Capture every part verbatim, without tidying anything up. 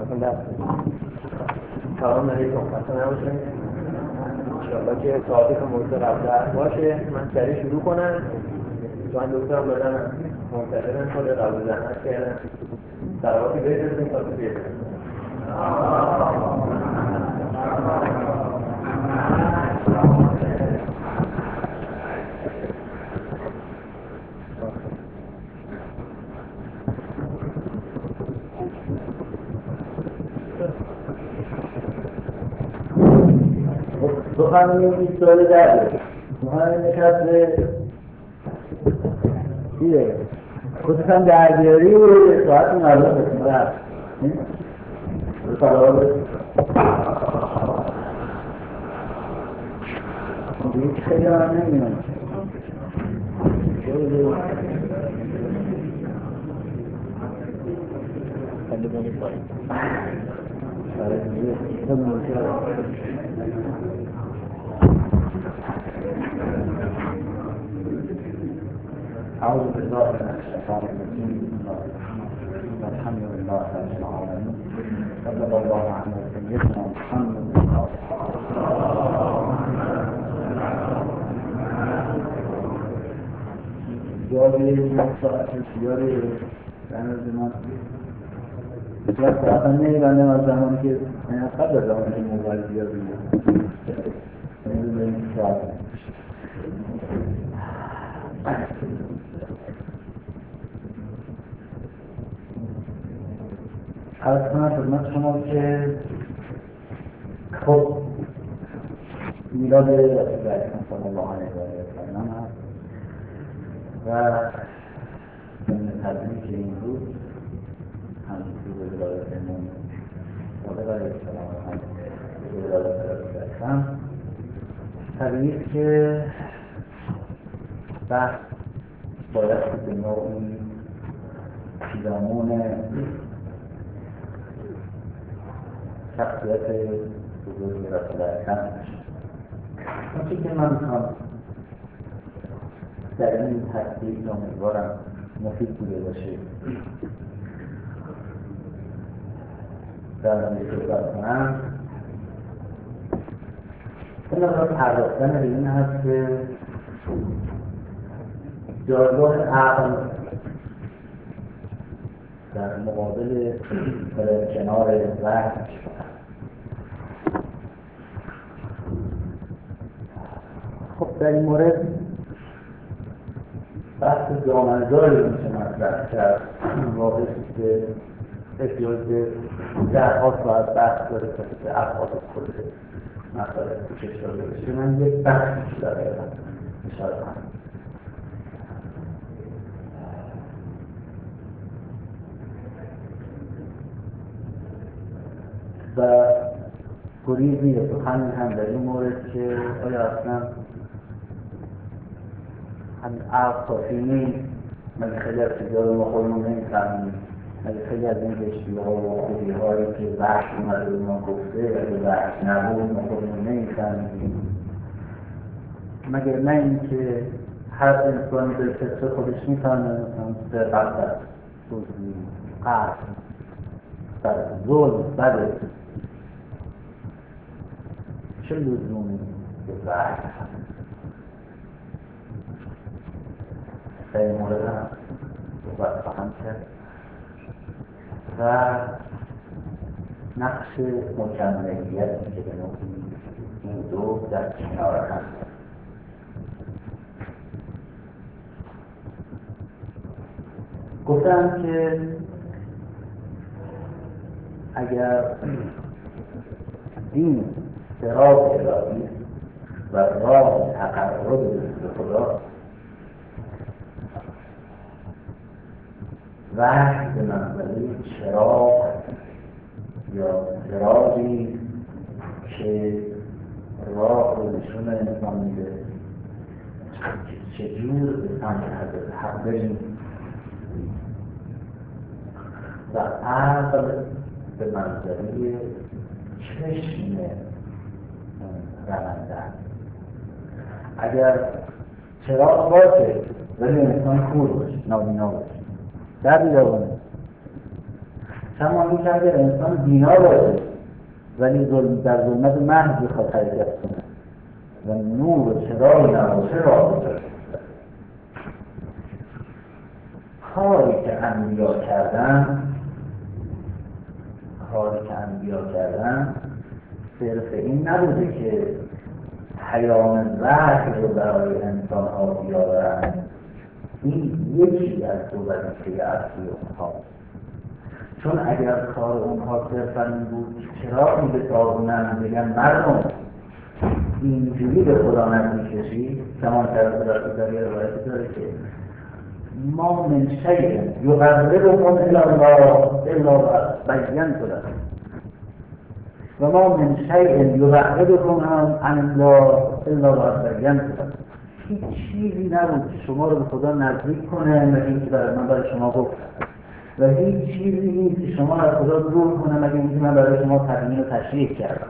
سلام علیکم. خسته نباشید. انشاءالله که ساعتی که موضوع قبل باشه من سریع شروع کنم. دوان دکترم بدن منتظرن خود قبل زحمت کردن سلواتی بهترسیم تا تو بیرد سخنی بیست ساله درده سخنی نشست چیه؟ خودتان درگیاری و ساعت مردم بسیم رفت سلام دیگه خیلی هم نمیدونم خیلی بانی پایین أعوذ بالله من الشيطان الرجيم والحمد لله رب العالمين صلى الله على سيدنا محمد جوابی ساعت سیاری رنز من بسیار ساعتا نیرانه از زمانی که من قبل از زمانی که موبایل بیاری نمیدونیم ساعت عرض کنم خدمت شما که خب میلاد رسول اکرم صلی الله علیه و سلم هست و من تبریک که این روز همچنین به ولادت امام صادق علیه السلام هم به ولادت رسول اکرم تبریک که بحث باید به نوعی پیرامون شخصیت بزرگ رسول اکرم اون چی که من میخوام در این تصدیق امیدوارم مفید بوده باشه در مورد صحبت کنم این نظر پرداختن به این هست که جایگاه عقل در مقابل کنار وحی خب در این مورد بحث جامعه‌داری میشه مطرح کرد واقعی که احتیاج به ده ها ساعت بحث داره تا که افعال خود مطرح کوشش داده بشه. من یک بحث بیشتر اشاره کنم و گریزی سخن هم در این مورد که آیا اصلا همین عقل کافی نیست، مگه خیلی از چیزها رو ما خودمون نمی‌فهمیم، مگه خیلی از این اشتباه و خوبی‌هایی که وحی اومده به ما گفته اگه وحی نبود ما خودمون نمی‌فهمیم، مگر نه اینکه هر انسانی به فطره خودش می‌فهمه مثلا سرقت است، دزدی، قتل، ظلم، بده، چه لزومی به وحی هست؟ در این مورد هم صحبت خواهم کرد و نقش مکملیتی که به نوعی این دو در کنار هم گفتم که اگر دین صراط الهی و راه تقرب به خدا وحی به منزله چراغ یا سراجی که راه رو نشون انسان میده چجور به سمت حضرت حق بریم و عقل به منزله چشم رونده اگر چراغ باشه ولی انسان کور باشه، نابینا باشه، در بیدوانه کما اینکه اگر انسان بینا باشه ولی ظلم در ظلمت محض بخواد حرکت کنه و نور و چراغی نباشه راه بذاره. کاری که انبیا کردن کاری که انبیا کردن صرف این نبوده که پیام وحی رو برای انسان ها بیاورن. این یکی از دو وظیفه اصلی اونها، چون اگر کار اونها صرفا این بود چراغی بتابونن بگن مردم اینجوری به خدا نزدیک بشید، زمان طرف خدا داری روایتی داره که ما من شیء یقربکم الی الله الا بینت لکم و ما من شیء یبعدکم عن الله الا بینت لکم. هیچ چیزی نبود که شما رو به خدا نزدیک کنه مگر اینکه برای من برای شما گفتم و هیچ چیزی نیست که شما از خدا دور کنه مگر اینکه من برای شما تبیین و تشریح کردم.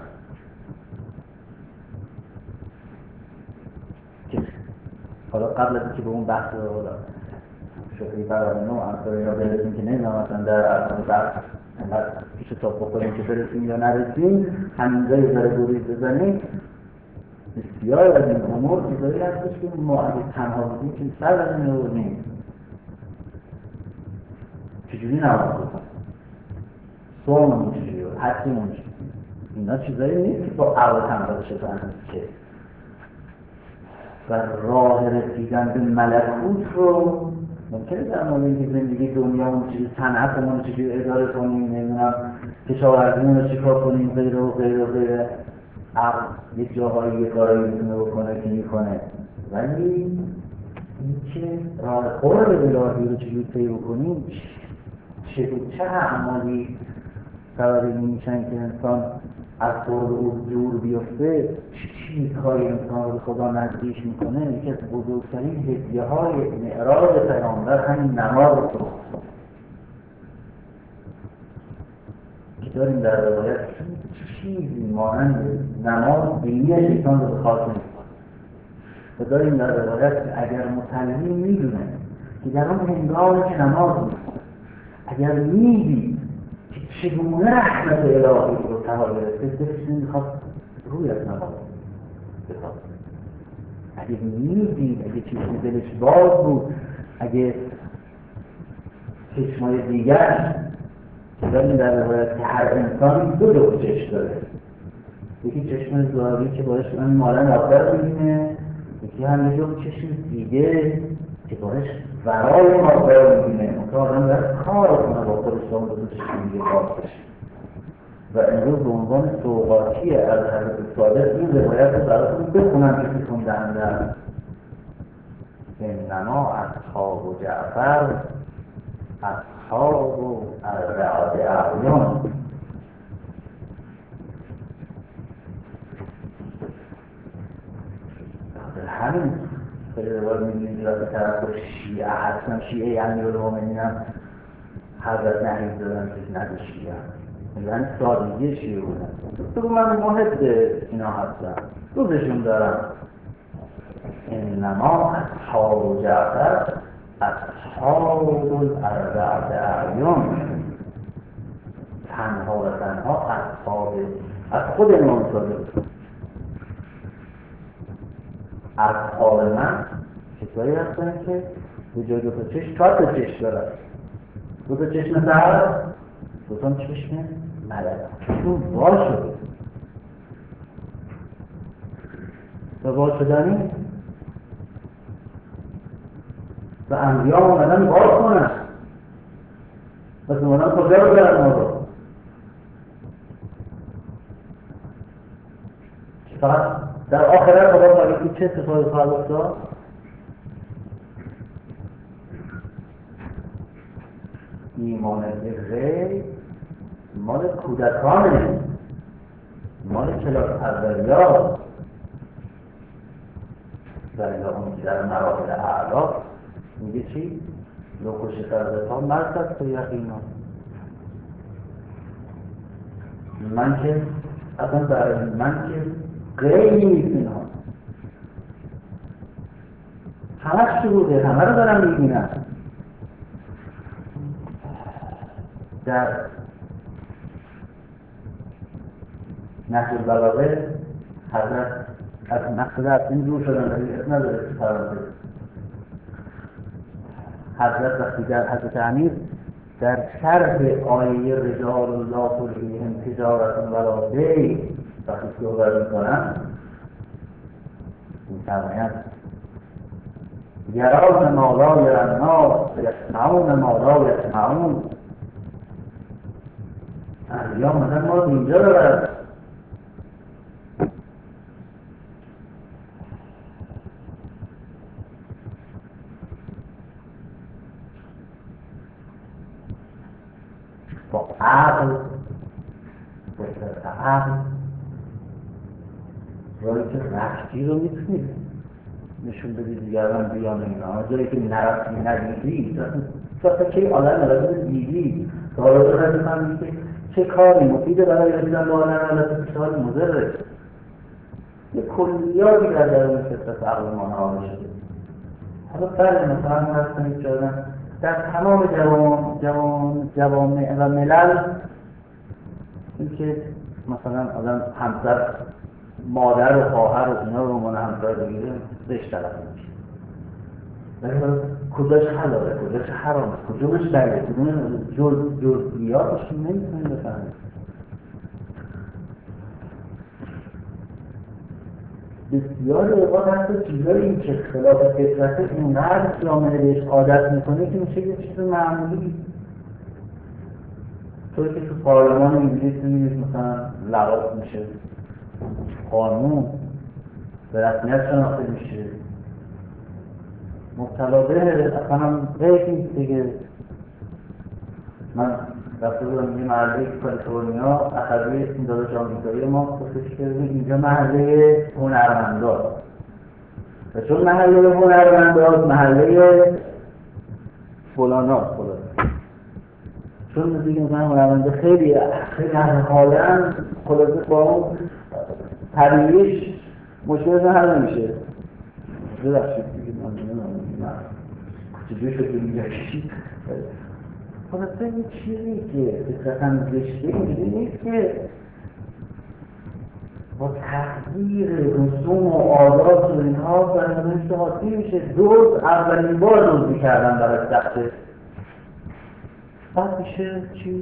حالا قبل از اینکه به اون بحث رو شکلی برای نوع امثال اینا برسیم که نمیدونم اصلا در اصلا بحث انقدر پیش تا بخوریم که برسیم یا نرسیم، همینجا یه ذره گریز بزنیم. بسیار از این امور چیزایی هستش که ما اگه تنها بودیم که سر از این رو نیم چجوری نماز بکنیم، صوممون چجوری بود، حجمون چجوری، اینا چیزایی نیست که با عقل تنها بشه فهمید که. و راه رسیدن به ملکوت رو ممکنه در مورد اینکه زندگی دنیامون چجوری، صنعتمون رو چجوری اداره کنیم، نمیدونم کشاورزیمون رو چیکار کنیم، غیره و غیره و غیره، عقل یک جاهایی یک کارایی میتونه بکنه که میکنه، ولی اینکه راه قرب الهی رو چجوری طی بکنیم، چه چه اعمالی سبب میشن که انسان از قرب او دور بیفته، چیزهای انسان رو به خدا نزدیک میکنه. یکی از بزرگترین هدیه های معراج پیامبر همین نماز رو که داریم در روایت چیزی مانند نماز دینی شیطان رو خاص میکنه و داریم در روایت که اگر متعلمی میدونه که در اون هنگامی که نماز میکنه اگر میدید که چگونه رحمت الهی رو تحال برسه دلش نمیخواد روی از نماز بخواد. اگه میدید، اگه چیزی دلش باز بود، اگه چشمای دیگر داریم در روایت که هر انسان دو دو چشم داره، یکی چشم ظاهری که باعث اون مالا آخر میبینه، یکی هم یه جور چشم دیگه که باعث ورای آخر میبینه. اون که آدم باید کار کنه با خودش با اون دو چشم دیگه باز. و امروز به عنوان سوغاتی از حضرت صادق این روایت رو براتون بخونم که تکون دهنده. انما اصحاب و جعفر اصحاب و اربعات اعیان. همین خیلی روایت می‌بینید که طرف شیعه هستن، شیعه امیرالمومنین هم حضرت نهی دادن که نگه شیعه یعنی سادگی شیعه بودن. تو من محب اینا هستم، دوزشون دارم. انما اصحاب و جعفر اصحاب الاربعة اعیان، تنها و تنها اصحاب از خود امام صادق. اصحاب من کسایی هستن که به جای دو تا چشم چهار تا چشم دارن، دو تا چشم سر، دو تا چشم ملک. اون باز شده و باز شدنی و انبیا آمدن باز کنن و زمانان کجا رو برن ما رو فقط در آخرت خدا باید چه اتفاقی خواهد افتاد؟ ایمان غیب مال کودکانه، مال کلاس اولیاست، در اون که در مراحل اعلا میگه چی؟ لوکوش فرزتا مرکز تو یقینا. من که اصلا برای من که غیبی نیست اینها، همه شروعه، همه رو دارم میبینم. در نهج البلاغه حضرت از مقصد این دور شدن ولی اسم نداره فرانسه. حضرت وقتی در حضرت امیر در شرح آیه رجال الله تلهیهم تجارت ولا بیع وقتی صحبت میکنن می‌فرمایند یرون ما لا یری الناس یسمعون ما لا یسمعون. اهلیان مثلا ما اینجا دارد با عقل با عقل رایی که رفتی رو میتونید نشون بدید دیگران بیان اینا جایی که نرفتی ندیدی تا که آدم نرفتی دیدی تا حالا تو خیلی فهمید که چه کاری مفیده برای رسیدن به آدم حالت پیشنهاد مضره. یه کلیاتی در درون فطرت عقل ما نهاده شده. حالا فرق مثلا هست کنید که آدم در تمام جوام جوام جوامع و ملل این که مثلا آدم همسر مادر و خواهر و اینا رو عنوان همسر بگیره بهش طرف میشه. ولی کجاش حلاله، کجاش حرامه، کجاش بله، کدوم جز جزئیاتش نمیتونیم بفهمیم. بسیار اوقات هست چیزایی این که خلاف فطرت اینقدر جامعه بهش عادت میکنه که میشه یه چیز معمولی. طوری که تو پارلمان انگلیس میبینید مثلا لغات میشه، قانون به رسمیت شناخته میشه، مبتلا به اصلا هم غیر نیست دیگه. من رفته بودم یه محله کالیفرنیا اخوی این داداش آمریکایی ما گفتش که اینجا محله هنرمندان و چون محله هنرمندان محله فلانا فلان چون دیگه مثلا هنرمنده خیلی خیلی حالا خلاصه با اون طبیعیش مشکلتون حل نمیشه. ببخشید دیگه من نمیدونم چجوری شد اینجا چی خلاصه این چیزی که فطرتاً زشته اینجوری نیست که با تغییر رسوم و عادات و اینها برنامه‌اش حاصل میشه. دوز اولین بار دوزی کردن برای سخته بعد میشه چی؟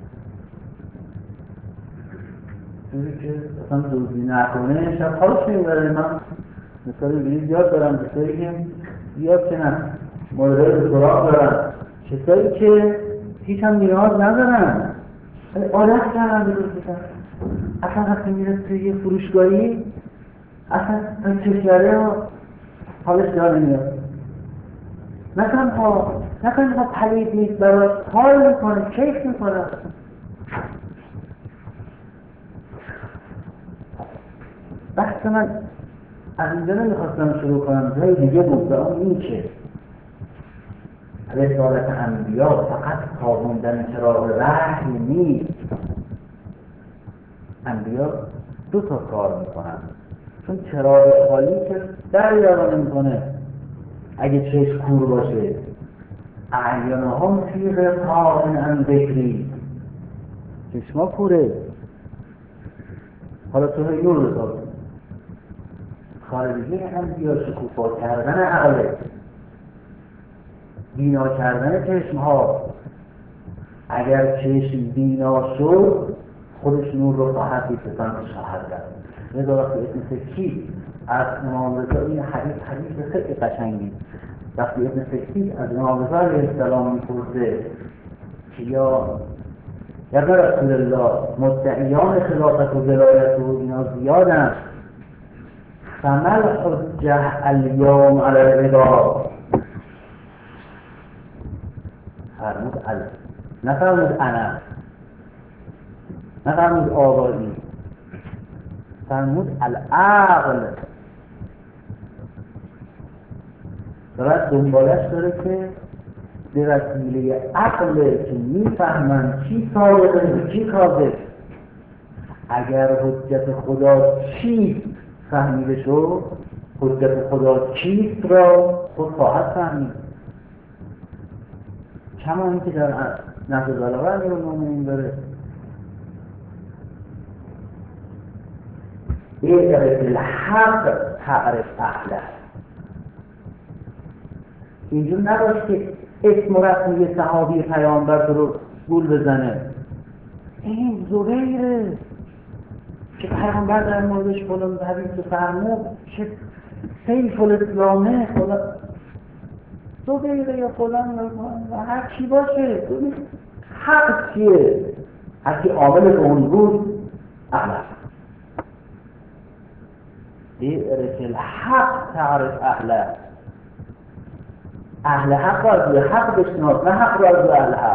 جوری که اصلا دوزی نکنه شب حالش میبره. من مثال اینجوری زیاد دارم کسایی که زیاد که نه مورد سراغ دارم کسایی که هیچ هم نیاز ندارن عادت کردن به دوزی کردن. اصلا وقتی میره توی یه فروشگاهی اصلا تا چشاره و حالش دار نمیاد. نه تنها نه تنها پلید نیست براش حال میکنه کیف میکنه. بحث من از اینجا نمیخواستم شروع کنم جای دیگه بود و اون این که رسالت انبیا فقط تابوندن چراغ وحی نیست. انبیا دو تا کار میکنن چون چراغ خالی که دریابا نمیکنه اگه چشم کور باشه. اعینهم فی غطاء عن ذکری چشما کوره حالا تو هی نور رسال خارجی انبیا شکوفا کردن عقله بینا کردن چشمها. اگر چشم بینا شد خودش نور رو خواهد بیستان که شاهد کرد. لذا وقتی ابن سکی از امام رضا این حدیث حدیث خیلی قشنگی وقتی ابن سکی از امام رضا علیه السلام میپرسه که یا یا رسول الله مدعیان خلافت و ولایت و اینا زیادن فمل حجه الیوم علی الرضا فرمود ال نفرمود انا نفرمود آبادی فرمود العقل. بعد دنبالش داره که به وسیله عقله که میفهمن چی صادقه و چی کاذب. اگر حجت خدا چیست فهمیده شد حجت خدا چیست را خود خواهد فهمید. کما اینکه در نهج البلاغه امیرالمومنین داره اعرف الحق تعرف اهله. اینجور نباش که اسم و رسم یه صحابی پیامبر رو گول بزنه. این زبیره که پیامبر در موردش فلان حدیث فرمود، که سیف الاسلامه فلان زبیره یا فلان هر کی باشه. حق چیه؟ هر کی عامل به اون بود اهل. اعرف الحق تعرف اهله. اهل حق را از حق بشناس، نه حق را از اهل حق.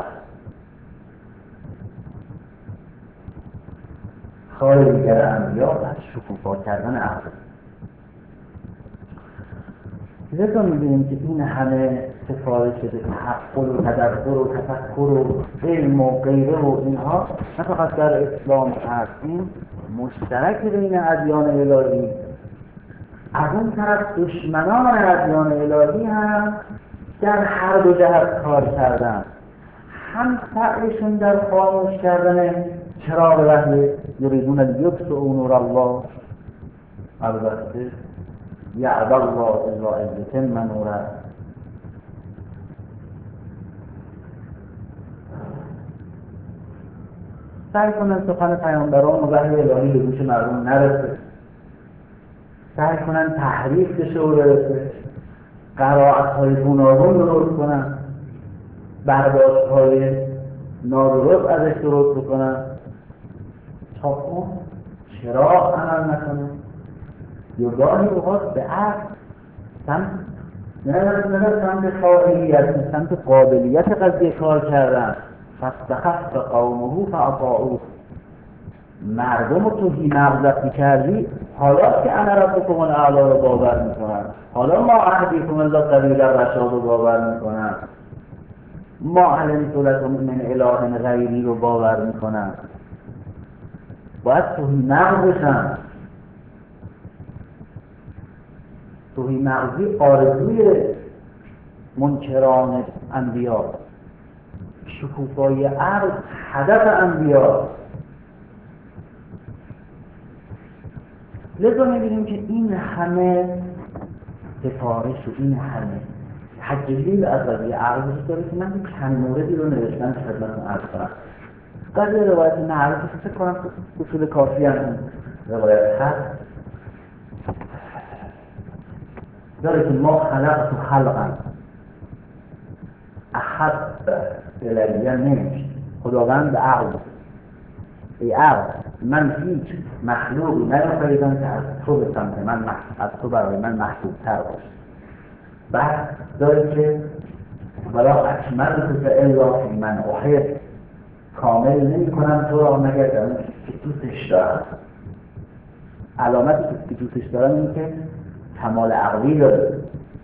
کار دیگر انبیا از شکوفا کردن عقل. لذا می‌بینیم که این همه سفارش شده، تعقل و تدبر و تفکر و علم و غیره و اینها نه فقط در اسلام هست، این مشترک بین ادیان الهی. از اون طرف دشمنان ادیان الهی هم در هر دو جهت کار کردن. هم سعیشون در خاموش کردن چراغ وحی، یریدون لیطفئوا نور الله، البته یعبد الله الا ان یتم نوره. سعی کنن سخن پیامبران و وحی الهی به گوش مردم نرسه، سعی کنن تحریف بشه و برسه، قرائت‌های گوناگون درست کنن، برداشت‌های نادرست ازش درست بکنن تا اون چرا عمل نکنه. یا گاهی اوقات به عقل سمت نه سمت فاعلیت، سمت قابلیت قضیه کار کردن. فاستخف قومه فاطاعوه. مردم رو توهی مغزت میکردی، حالا که انا ربکم الاعلی رو باور میکنن، حالا ما اهدیکم الا سبیل الرشاد رو باور میکنن، ما علمت لکم من اله غیری رو باور میکنن. باید توهی مغز بشن. توهی مغزی آرزوی منکران انبیا، شکوفای عقل هدف انبیا. لذا می‌بینیم که این همه سفارش و این همه تجلیل از قضیه عقل وجود داره که من چند موردی رو نوشتم که خدمتتون عرض کنم. قضیه روایت معروفی که فکر کنم اصول کافی هم روایت هست داره که ما خلقت و خلقا احب الیه نمیشه. خداوند به عقل، ای عقل من هیچ مخلوقی نیافریدم که از تو به سمت من از تو برای من محبوب تر باشه. بعد داره که ولا اکملت الا فی من احب، کامل نمی کنم تو را مگر در اون که دوستش دارم. علامتی که دوستش دارم این که کمال عقلی داره.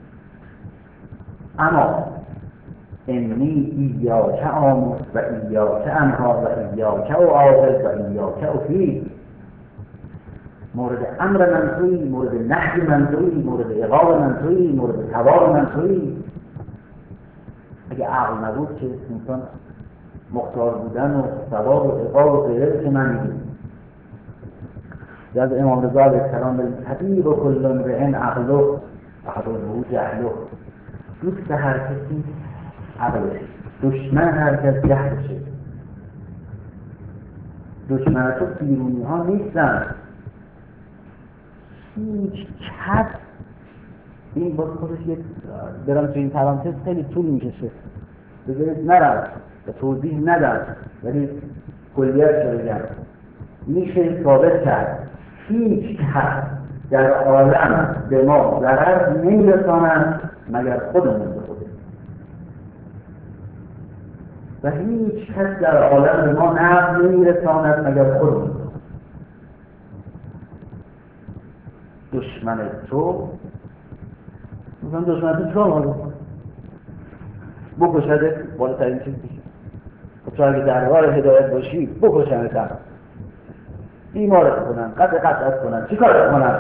اما انی ایاک آمر و ایاک انها و ایاک اعاقب و ایاک افید. مورد امر من تویی، مورد نهی من تویی، مورد عقاب من تویی، مورد ثواب من تویی. اگه عقل نبود که انسان مختار بودن و ثواب و عقاب و غیره که من میگیم. از امام رضا علیه السلام بریم طبیب و کل امرئ عقله عقله جهله. دوست هر کسی عقلشه، دشمن هر کس جهلشه. دشمن تو بیرونی ها نیستن. هیچ کس این باز خودش یک برم تو این پرانتز خیلی طول میکشه، بذارید نرم به توضیح ندم ولی کلیت رو بگم. میشه ثابت کرد هیچ کس در عالم به ما ضرر نمیرسانند مگر خودمون به خودمون، و هیچ کس در عالم به ما نفع نمیرساند مگر خودمون. دشمن تو مثلا دشمن تو چرا مال بکشده بالاترین چیز میشه. خب تو اگه در حال هدایت باشی بکشنتن، بیمارت کنن، قطع قطعت کنن، چی کارت کنن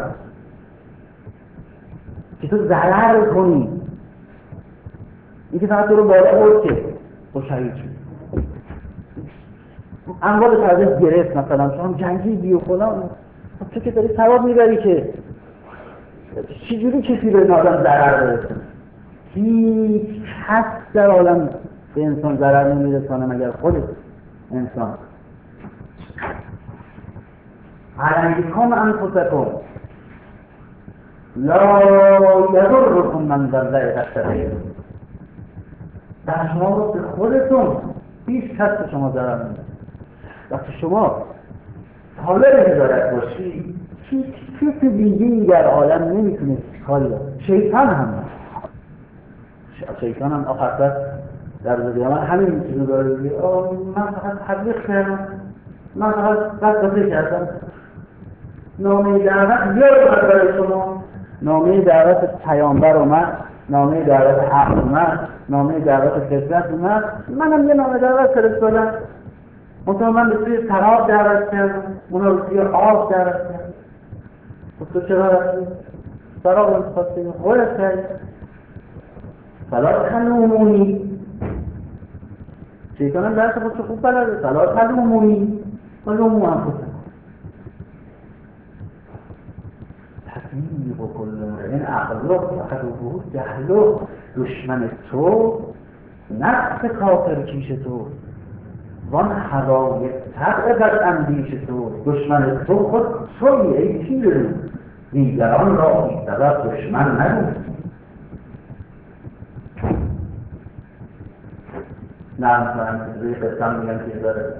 که تو ضرر کنی. این که فقط تو رو بالا برد که تو شهید شد. اموال تازه گرفت مثلا شما جنگی بی و فلان، تو که داری ثواب میبری که چجوری کسی به این آدم ضرر برسونه؟ هیچ کس در عالم به انسان ضرر نمیرسانه مگر خود انسان. علیکم انفسکم لا یضرکم من ضل اذا اهتدیتم. در شما رو به خودتون هیچ کس به شما ضرر نمیرسه. وقتی شما طالب هدایت باشی هیچ کسی دیگه‌ای در عالم نمیتونه کاری کنه. شیطان هم شیطان هم آخر در روز قیامت همین میتونه داره بگه من فقط تبلیغ کردم، من فقط وسوسه کردم. نامه دعوت یاد برای شما، نامه دعوت پیامبر اومد، نامه دعوت حق اومد، نامه دعوت فطرت اومد، منم یه نامه دعوت فرستادم. مثلا من به سوی سراب دعوت کردم، اونا به سوی آب دعوت کردم. تو چرا رفتی؟ سراب انتخاب کردی، خودت کردی. فلا تلومونی. شیطان هم درس خودشو خوب بلده. فلا تلومونی ولوموا انفسکم. تصمیم بکن این عقله عدوه جهله. دشمن تو نفس کافر کیش تو، وان هوای طبع بد اندیش تو. دشمن تو خود تویی ای پیر، دیگران را بی سبب دشمن نگو. نه مثلا روی قسم میگم که داره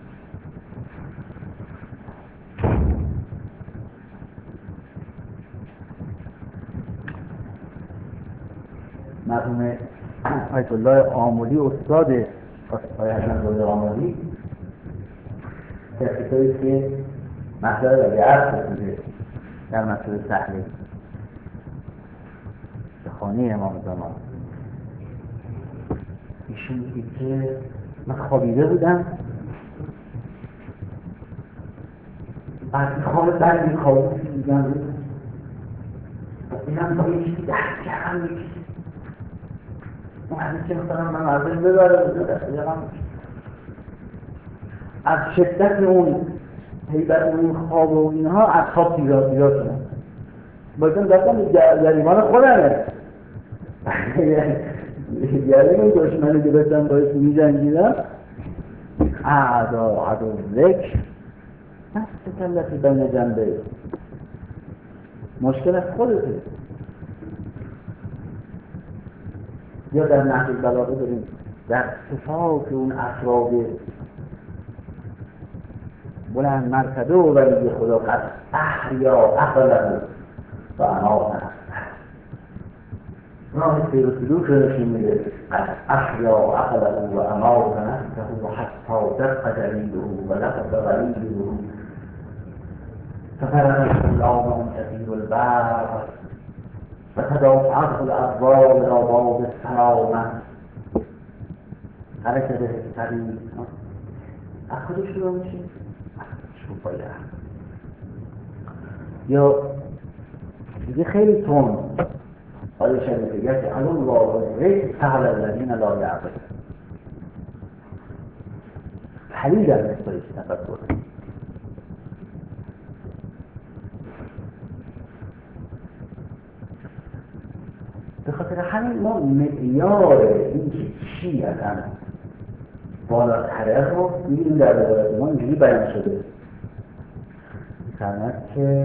مرحوم آیت الله آملی استاد آیت الله آملی در کتابی که مطلب رجعت رسیده در مطلب تحلیل به خانه امام زمان، ایشون میگه که من خوابیده بودم، بعد خواب بعد خوابیده بودم اینم با یکی دست کردم یکی اون حدیث که مثلا من ازش ببره از شدت اون هیبت اون خواب و اینها از خواب بیدار بیدار شدم. بایدم دستم جریمان خودمه یعنی اون دشمنی که باشم باید می جنگیدم اعدا عدو ذکر نفس کلتی بین جنبه. مشکل از خودته. یا در نهج البلاغه داریم در صفات اون افراد بلند مرتبه و ولی خدا قد احیا عقله و اناقه راه سیر و سلوک رو نشون میده. قد احیا عقله و اناقه نفسه و حتی دق جلیده و لقد غلیده ففرق الغلام كثير البار فتدافعته الأبواب إلى باب السلامة. حرکت طریق از خودش شروع میشه شو باید یا دیگه خیلی تون آیه شریفه گفت علی الله ریس سهل الذین لا یعقلون. حلیل در نسبتش تفکر به خاطر همین ما معیار این که چی اصلا بالاتره رو می‌بینیم در روایت ما اینجوری بیان شده می‌فرماید که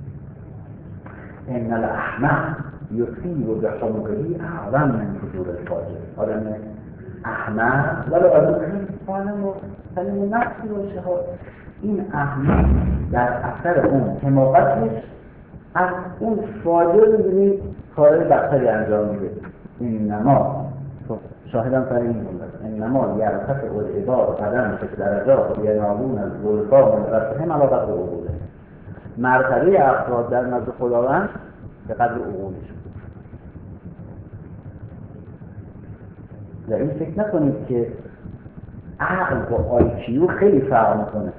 ان الاحمق یصیب بحمقه اعظم من فجور الفاجر. آدم احمق ولو آدم سالم و سلیم نفسی باشه ها، این احمق در اثر اون حماقتش از اون فاجر می‌بینید کارهای بدتری انجام میده. اینما شاهدم سر این جمله انما یرتفع العباد قدم فی درجات ینالون الزلفا من ربهم علی قدر عقولهم. مرتبه افراد در نزد خداوند به قدر عقولشون. در این فکر نکنید که عقل با آی کیو خیلی فرق میکنه.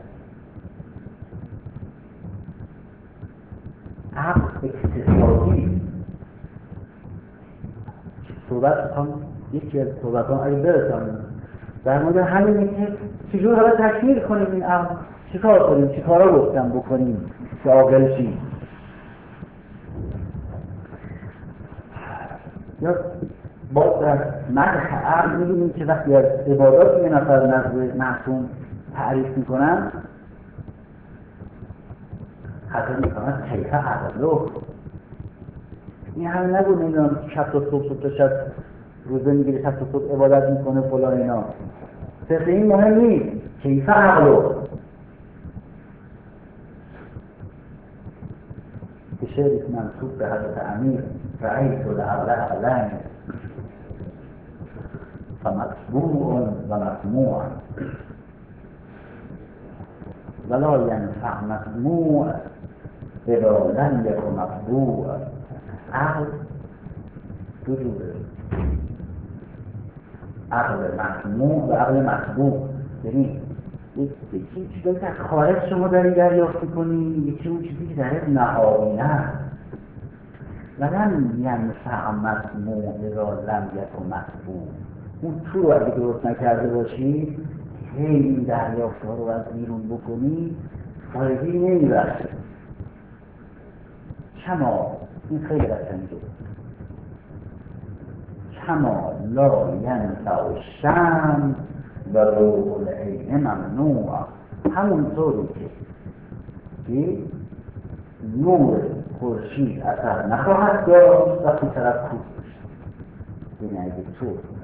عقل اکتسابی صحبت بکنم یکی از صحبت ها اگه برسانیم در مورد همینه که چجور حالا تکمیل کنیم این عقل، چیکار کنیم؟ چیکارا گفتم بکنیم که عاقل شیم؟ یا باز در مدح عقل می‌بینیم که وقتی از عبادات یه نفر نزد معصوم تعریف میکنن حتی میکنن کیف عقلو، این همه نگو نمیدونم شب تا صبح صبح تا شب روزه میگیره، شب تا صبح عبادت میکنه فلان اینا، پس این مهم نیست. کیف عقلو به شعر منصوب به حضرت امیر رأیت العقل عقلین فمطبوع و مسموع ولا ینفع مسموع اذا لم یکن مطبوع. عقل دو جوره، عقل مسموع و عقل مطبوع. یعنی یکی چیزی که خارج شما داری دریافت می‌کنی، یکی اون چیزی که درت نهانی است. ولن ینفع مسموع اذا لم یکن مطبوع. اون تو رو اگه درست نکرده باشی، هی این دریافت ها رو از بیرون بکنی، فایده‌ای نمی‌رسه. کما این خیلی قشنگه، کما لا ینفع الشمس و روح العین ممنوع. همونطوری که نور خورشید اثر نخواهد داشت وقتی طرف کوه بشه. یعنی اگه تو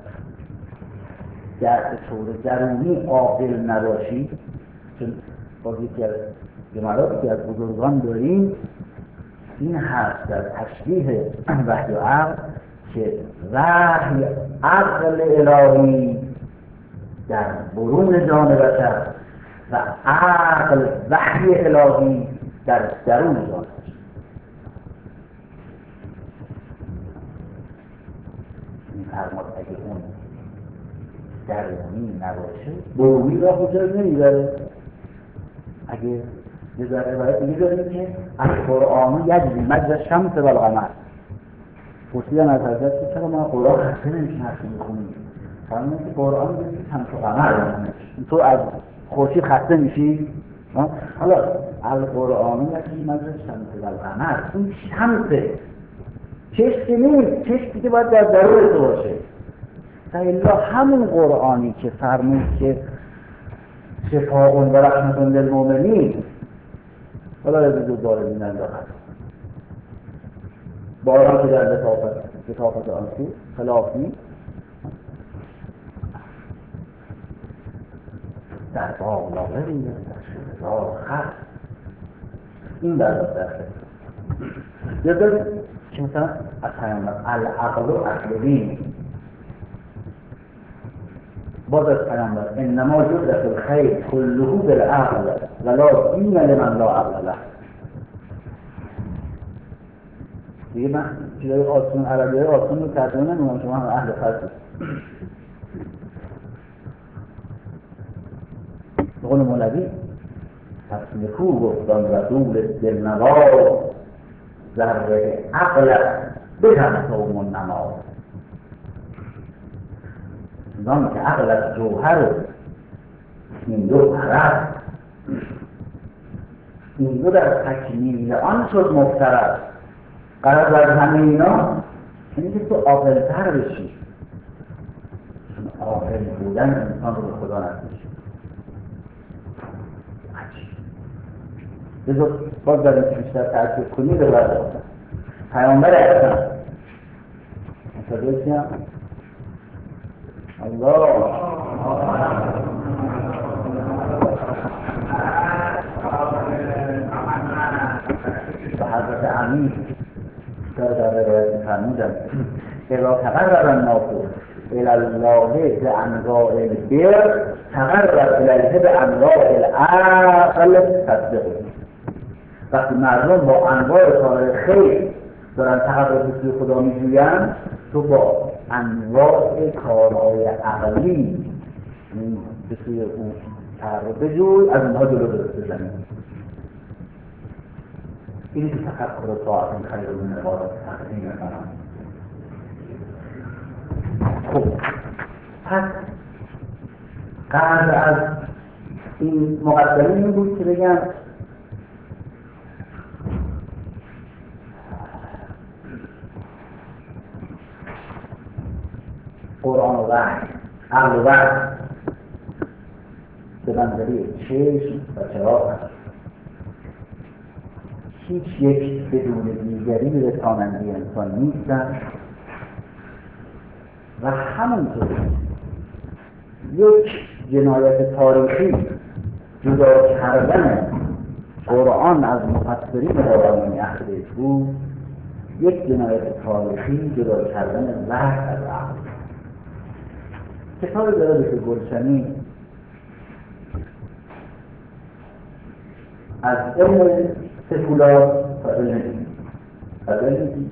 در طور درونی عاقل نباشی، چون باز یکی از جملاتی که از بزرگان داریم این هست در تشبیه وحی و عقل که وحی عقل الهی در برون جان بشر و عقل وحی الهی در درون جان بشر. این فرماد اگه اون درونی نباشه برونی را خودش نمیبره. اگه یه ذره باید دیگه داریم که از قرآن یجری مجری الشمس و القمر. پرسیدن از حضرت که چرا ما قرآن خسته نمیشه حرفی میخونیم؟ فرمودن که قرآن بسید شمس و قمر، تو از خورشید خسته میشی؟ حالا القرآن یجری مجری الشمس و القمر، این شمسه، چشم نیست، چشم دیگه باید در درون تو باشه. فالا همون قرآنی که فرمود که شفاء و رحمت للمؤمنین ولا یزید الظالمین الا خسارا، باران که در لطافت لطافت آن سو خلافی در باغلاغه بینید در شهرها خط این در دسته یا دارید که مثلا از پیامبر العقل و عقل دین، باز از پیامبر انما جزء الخیر كله بالعقل ولا دین لمن لا عقل له. دیگه من چیزای آسون عربی های آسون رو ترجمه نمی‌کنم، شما هم اهل فرضید. به قول مولوی تصنیفو گفتان رسول دلنوا ذره عقل بهم صوم النما. زمان که عقل از جوهر این دو پرست، این دو در تکمیل آن شد مفترض. قرار از همه اینا اینه که تو عاقل‌تر بشی، چون عاقل بودن انسان رو به خدا نزدیک. بذار باز داریم که بیشتر تأکید کنید و برد آدم پیامبر احسان مصدقی هم الله به حضرت امیر در در روایت فرمودن اذا تقرب الناس الى الله بانواع البر تقرب الیه بانواع العقل تصدقه. وقتی مردم با انواع کارهای خیر دارن تقرب به سوی خدا میجوین، تو با انواع کارهای عقلی به سوی اون تقرب بجوی، از اونها جلو بزنی. این که تفکر طاعت خیر من عبادت تقدیم کنم. خب پس قرض از این مقدمه این بود که بگم قرآن و وحی، عقل و وحی به منزله چشم و چراغ هست. هیچ یک بدون دیگری به رساننده انسان نیستند و همونطور یک جنایت تاریخی جدا کردن قرآن از مفسرین قرآنی اهل بیت بود، یک جنایت تاریخی جدا کردن وحی از عقل. کتاب داره که گلشنی از علم سکولار تا علم دین، از علم دین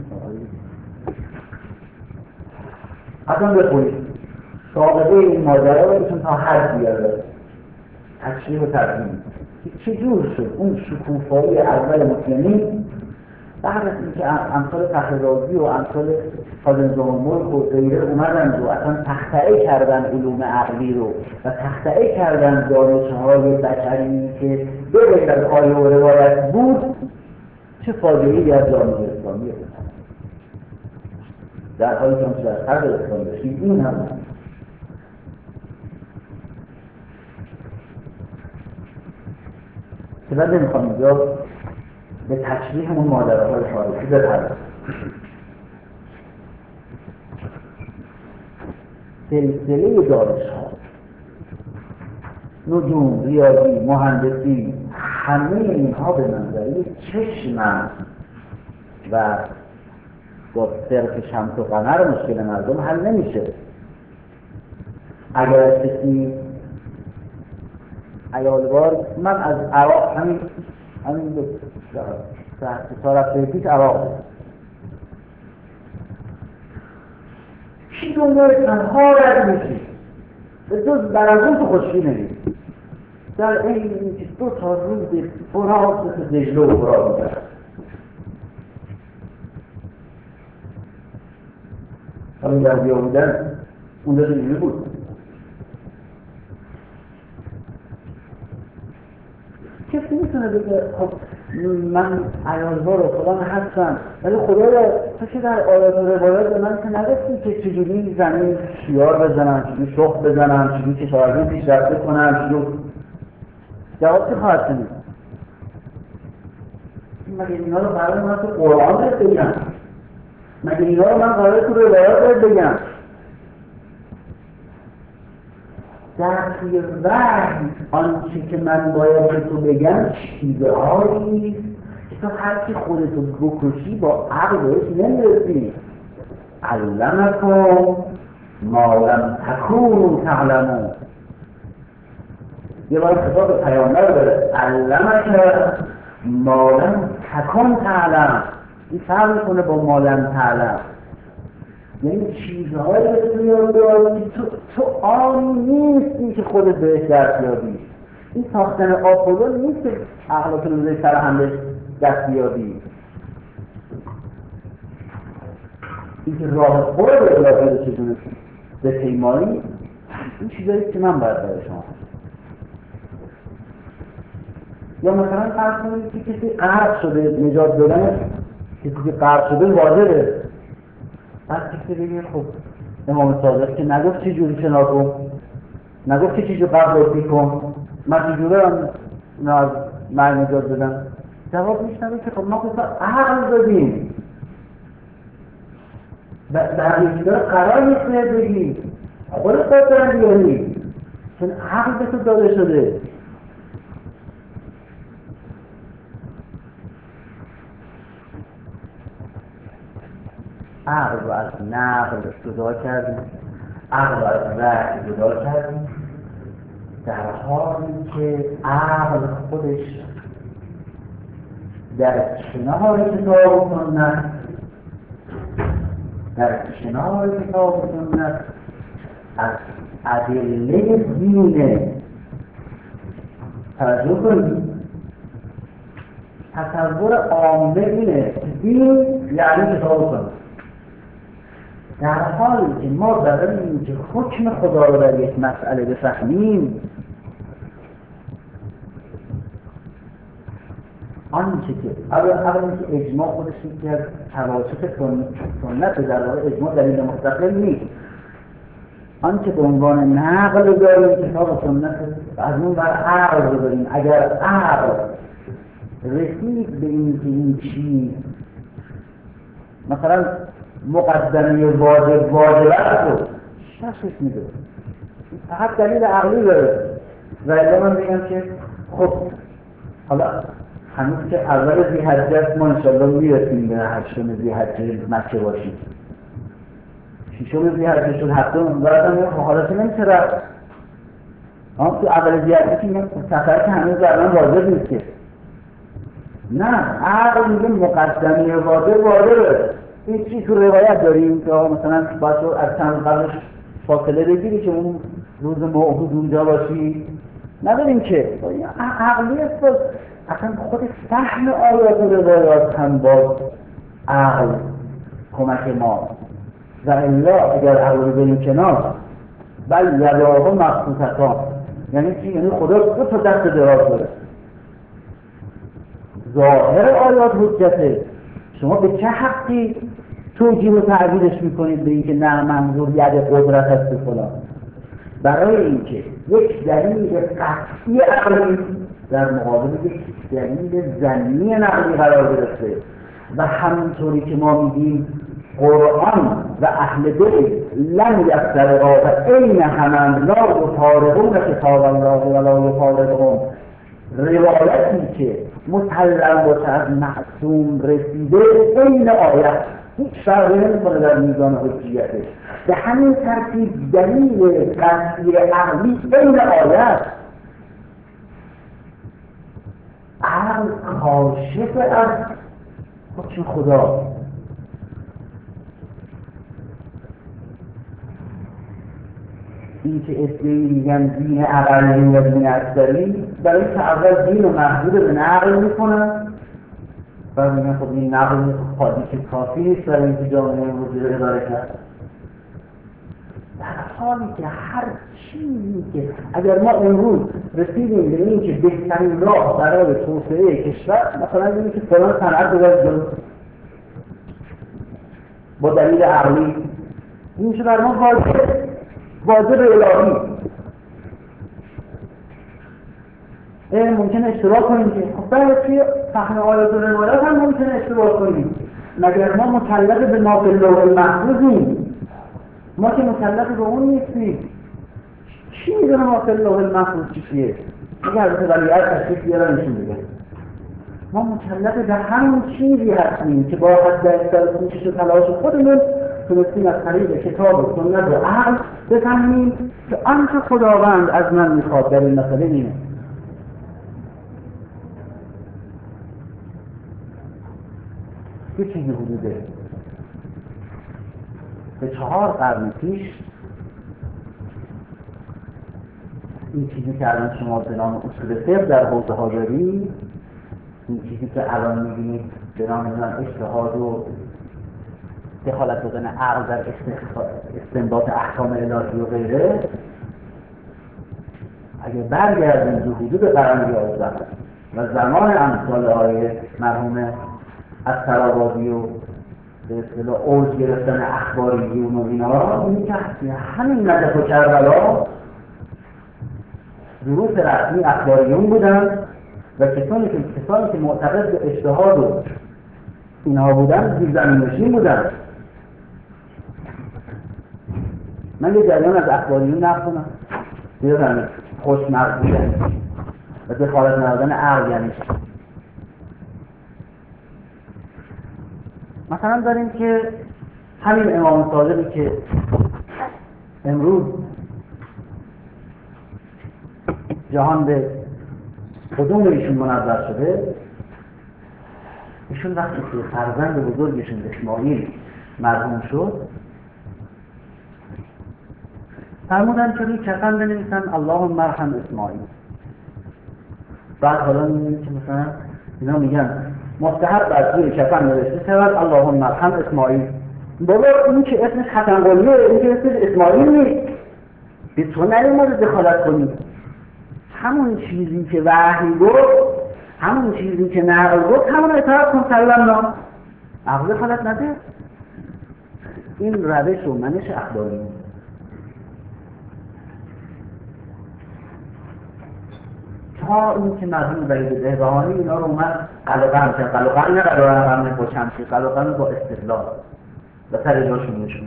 اصلا بخونید سابقه این ماجرا رو بهتون تا حد بیاره، تشریح و تبیین چجور شد اون شکوفایی اول مسلمین بعد از اینکه امثال فخررازی و امثال خازن زمان‌ملک و غیره اومدن و اصلا تخطئه کردن علوم عقلی رو و تخطئه کردن دانش‌های بشری که به غیر از آیه و روایت بود، چه فاجعه‌ای از جامعه اسلامی بود. در حالی که اون در صدر اسلام داشتیم این هم بود. که بعد نمیخوام اینجا به تشریح اون ماجراهای تاریخی بپردازم. سلسله دانش‌ها، نجوم، ریاضی، مهندسی، همه اینها به منظره چشم و با صرف شمس و قمر مشکل مردم حل نمیشه. اگر کسی ایالوار، من از عراق همین همین سه رفته پیش عراق چی دنیای تنها رد میشی به جز برازون تو خوشی نمید در این اینکه دو تا روز فرات مثل دجله و فرات میدرد. همین در بیا بودن اون داشت اینجوری بود. کسی میتونه بگه خب من عیالها رو خدا هستم، ولی خدا رو تو در آیات و روایات به من که نگفتی که چجوری زمین شیار بزنم، چجوری شخ بزنم، چجوری کشاورزی پیشرفته کنم، چجوری جواب چه خواهد شنید؟ مگه اینا رو قرار من تو قرآن باید بگم؟ مگه اینا رو من قرار تو روایات باید بگم؟ در توی وحی آنچه که من باید به تو بگم چیزهایی که تو هرچی خودتو بکشی با عقل بهش نمیرسی. علمکم ما لم تکونوا تعلمون. یه بار خطاب پیامبر داره علمک ما لم تکن تعلم. این فرق میکنه با ما لم تعلم، یعنی چیزهایی که تو یاد داری تو تو آن نیستی که خودت بهش دست یابی. این ساختن آپولو نیست که عقلات رو روی سر هم بهش دست یابی. این که راه خود رو الهی چجوری به پیمانی، این چیزایی که من باید برای شما. یا مثلا فرض کنید که کسی غرق شده، نجات دادن کسی که غرق شده واجبه. بعد کسی بگه خب امام صادق که نگفت چی جوری شنا کن، نگفت چی جوری قبل کن، من چی جوری هم از مرگ نجات دادم. جواب میشنوه که خب ما کسا عقل دادیم و در این داره قرار نیست باید بگیم خودت باید دارم بیاری چون عقل به تو داده شده. عقل رو از نقل جدا کردیم، عقل رو از وحی جدا کردیم، در حالی که عقل خودش در کنار کتاب و سنت در کنار کتاب و سنت از ادله دین توجه کنید. تصور عامه اینه دین یعنی کتاب و سنت، در حالی که ما برای اینکه حکم خدا رو در یک مسئله بفهمیم آنچه که اول اول اینکه اجماع خودش یکی از حواشف سنت در واقع اجماع دلیل مستقل نیست. آنچه به عنوان نقل داریم کتاب و سنت از اون بر عقل رو داریم. اگر عقل رسید به این که این چیز مثلا مقدمه واجب واجبت رو شخصش میده، فقط دلیل عقلی داره. و الا من بگم که خب حالا هنوز که اول ذی‌حجه است، ما انشاءالله میرسیم به هشتم ذی‌حجه مکه باشیم. ششم ذی‌حجه شد، هفتم بعدم حالا که نمیشه رفت. آن تو اول ذی‌حجه که سفر که هنوز الان واجب نیست که. نه، عقل میگه مقدمه واجب واجبه. این چیز تو روایت داریم که مثلا باید از چند قبلش فاصله بگیری که اون روز موعود اونجا باشی. نداریم که عقلی است. اصلا خود فهم آیات و روایات هم با عقل کمک ما. و الا اگر عقل رو بریم کنار، بل یداه مبسوطتان، یعنی چی؟ یعنی خدا دو تا دست دراز داره. ظاهر آیات حجته. شما به چه حقی توجیه و تعبیرش میکنید به اینکه نه منظور ید قدرت است به فلان؟ برای اینکه یک دلیل قطعی عقلی در مقابل یک دلیل ظنی نقلی قرار گرفته. و همونطوری که ما میگیم قرآن و اهل دل لم یفترقا و عین همند لا یفارقون کتاب الله و لا یفارقهم، روایتی که مسلم باشه از معصوم رسیده عین آیت، هیچ فرقی نمیکنه در میزان حجیتش. به همین ترتیب دلیل قطعی عقلی عین آیت. عقل کاشف از حکم خدا. این که ادعی میگن دین عقلی و دین اکثری، برای که اول دین و محدود به نقل میکنن و میگن خب این نقل خالی که کافی نیست برای اینکه جامعه امروزی رو اداره کرد. در حالی که هر چیزی که اگر ما امروز رسیدیم به این که بهترین راه برای توسعه کشور مثلا اینه که فلان صنعت بذارید جلو با دلیل عقلی، این میشه بر ما واجب واجب الهی. ممکنه اشتباه کنیم که خب برای توی فهم آیات و روایات هم ممکنه اشتباه کنیم. مگر ما مکلف به ما فی اللوح المحفوظیم؟ ما که مکلف به اون نیستیم. چی میدونه ما فی اللوح المحفوظ چیه؟ اگر البته ولیعهد تشریف بیارن نشون میده. ما مکلف به همون چیزی هستیم که با حد اکثر کوشش و تلاش خودمون تونستیم از طریق کتاب و سنت و عقل بفهمیم که آنچه خداوند از من میخواد در این مسئله اینه. یه چیزی حدوده به چهار قرن پیش این چیزی که الان شما به نام اصول فقه در حوزه ها دارید، این چیزی که الان میبینید به نام اجتهاد و دخالت دادن عقل در استنباط احکام الهی و غیره، اگر برگردیم به حدود قرن یازده و زمان امثال آقای مرحوم الطرابادی و به اصطلاح اوج گرفتن اخباریون و اینا، این که همین نجف و کربلا دروس رسمی اخباریون بودن و کسانی که کسانی که معتقد به اجتهاد و اینها بودن زیرزمین‌نشین بودن. من یه جریان از اخباریون نقل کنم بیادم خوشمغز بودن و دخالت نهادن عقل یعنی مثلا داریم که همین امام صادقی که امروز جهان به قدوم ایشون منظر شده، ایشون وقتی که فرزند بزرگشون اسماعیل مرحوم شد فرمودن که روی کفن بنویسن اللهم ارحم اسماعیل. بعد حالا میبینید که مثلا اینا میگن مستحب از روی کفن نوشته شود اللهم ارحم اسماعیل. بابا این که اسمش حسن قلیه، این که اسمش اسماعیل نیست، به تو نیومده دخالت کنی. همون چیزی که وحی گفت همون چیزی که نقل گفت همون اطاعت کن سلمنا. عقل خالت نده. این روش و منش اخلاقی. تا این که مرحوم وحید بهبهانی اینا رو اومد قلقم کرد. قلقم نه قلقم با شمشیر، قلقم با استدلال و سر جاشون نشون.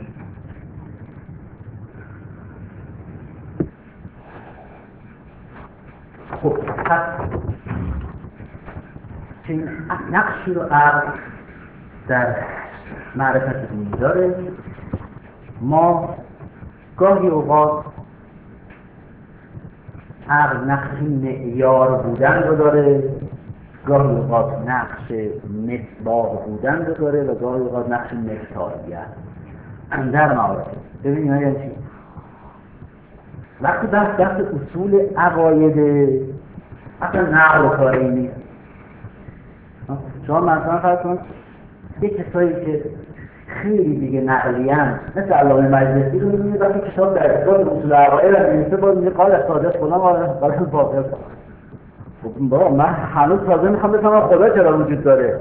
خب پس چنین نقشی رو عقل در معرفت دینی داره. ما گاهی اوقات عقل نقشی معیار بودن رو داره، گاهی اوقات نقش مصباح بودن رو داره و گاهی اوقات نقش مفتاحیت اندر معارف. ببینید یعنی چی؟ وقتی بحث بحث اصول عقاید اصلا نقل کاری نیست. شما مثلا فرض کن یک کسایی که خیلی دیگه نقلیان مثل علامه مجلسی رو می‌بینید وقتی کتاب در کتاب اصول عقاید رو می‌نویسه باز میگه قال صادق فلان قال باطل. خب بابا من هنوز تازه میخوام بفهمم خدا چرا وجود داره.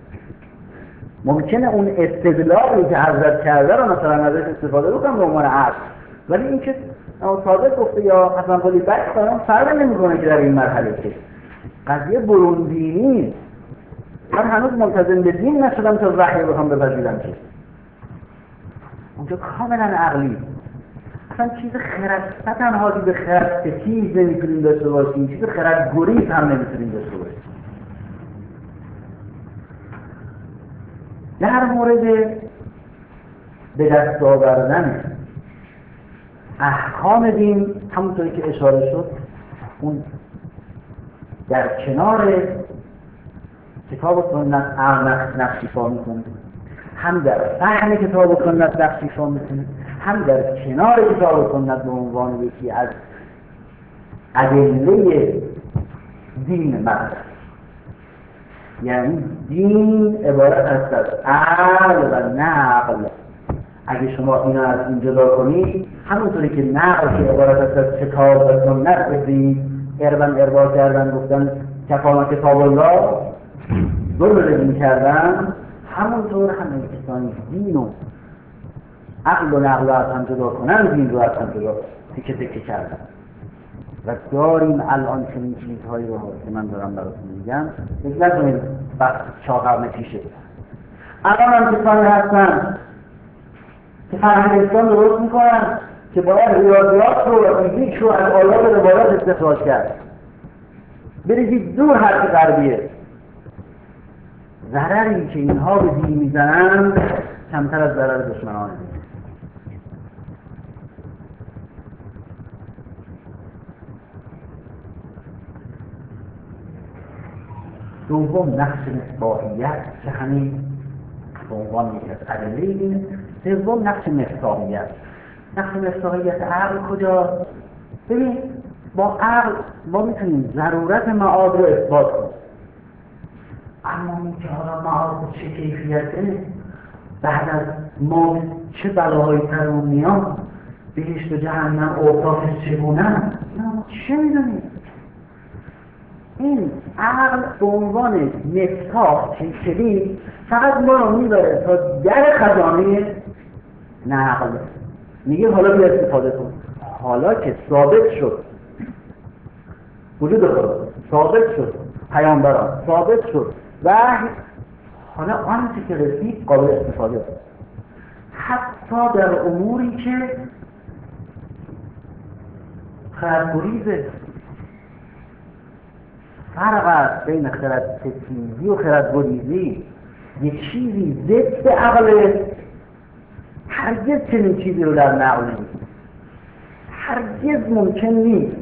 ممکنه اون استدلالی که حضرت کرده رو مثلا ازش استفاده بکنم به عنوان عقل، ولی این که صادق گفته یا حسن قلی بک کنم فرق نمی‌کنه که در این مرحله که قضیه برون دینی. من هنوز ملتزم به دین نشدم تا وحی بخوام بپذیرم که اونجا کاملا عقلی. اصلا چیز خرد نه تنها به خرد ستیز نمیتونیم داشته باشیم، چیز خرد گریز هم نمیتونیم داشته باشیم. در مورد به دست آوردن احکام دین همونطوری که اشاره شد اون در کنار کتاب و سنت عقل نقش ایفا میکنه، هم در فهم کتاب و سنت نقش ایفا میکنه، هم در کنار کتاب و سنت به عنوان یکی از ادله دین مطرح. یعنی دین عبارت است از عقل و نقل. اگه شما اینا از این جدا کنید، همونطوری که نقل که عبارت است از کتاب و سنت بدید اربن اربا کردن گفتن کفانا کتاب الله دور بدین کردن، همونطور همه کسانی دین و عقل و نقل رو از هم جدا کنن دین رو از هم جدا تکه تکه کردن. و داریم الان چنین چیزهایی رو که من دارم براتون میگم یک نکنید بس چهار قرن پیشه. الان هم کسانی هستن که فرهنگ اسلام درست میکنن که باید ریاضیات رو و فیزیک رو از آیات روایات استخراج کرد. برید دور حرف غربیه. ضرری که اینها به دین میزنن کمتر از ضرر دشمنان دین. دوم نقش مصباحیت که همین به عنوان یک از ادله دین. سوم نقش مفتاحیت. نقش مفتاحیت عقل کجا؟ ببین با عقل ما میتونیم ضرورت معاد رو اثبات کنیم، اما این که حالا معاد چه کیفیته، بعد از ما چه بلاهایی سر اون میان، بهشت و جهنم اوصافش چگونه، چه میدونیم؟ این عقل به عنوان مفتاح که کلید فقط ما رو میبره تا در خزانه نقل. میگه حالا بیا استفاده کن. حالا که ثابت شد وجود خدا، ثابت شد پیامبران، ثابت شد و حالا آنچه که رسید قابل استفاده است. حتی در اموری که خردگریزه. فرق است بین خرد ستیزی و خردگریزی. یک چیزی ضد عقل، هرگز چنین چیزی رو در نقل نیست. هرگز ممکن نیست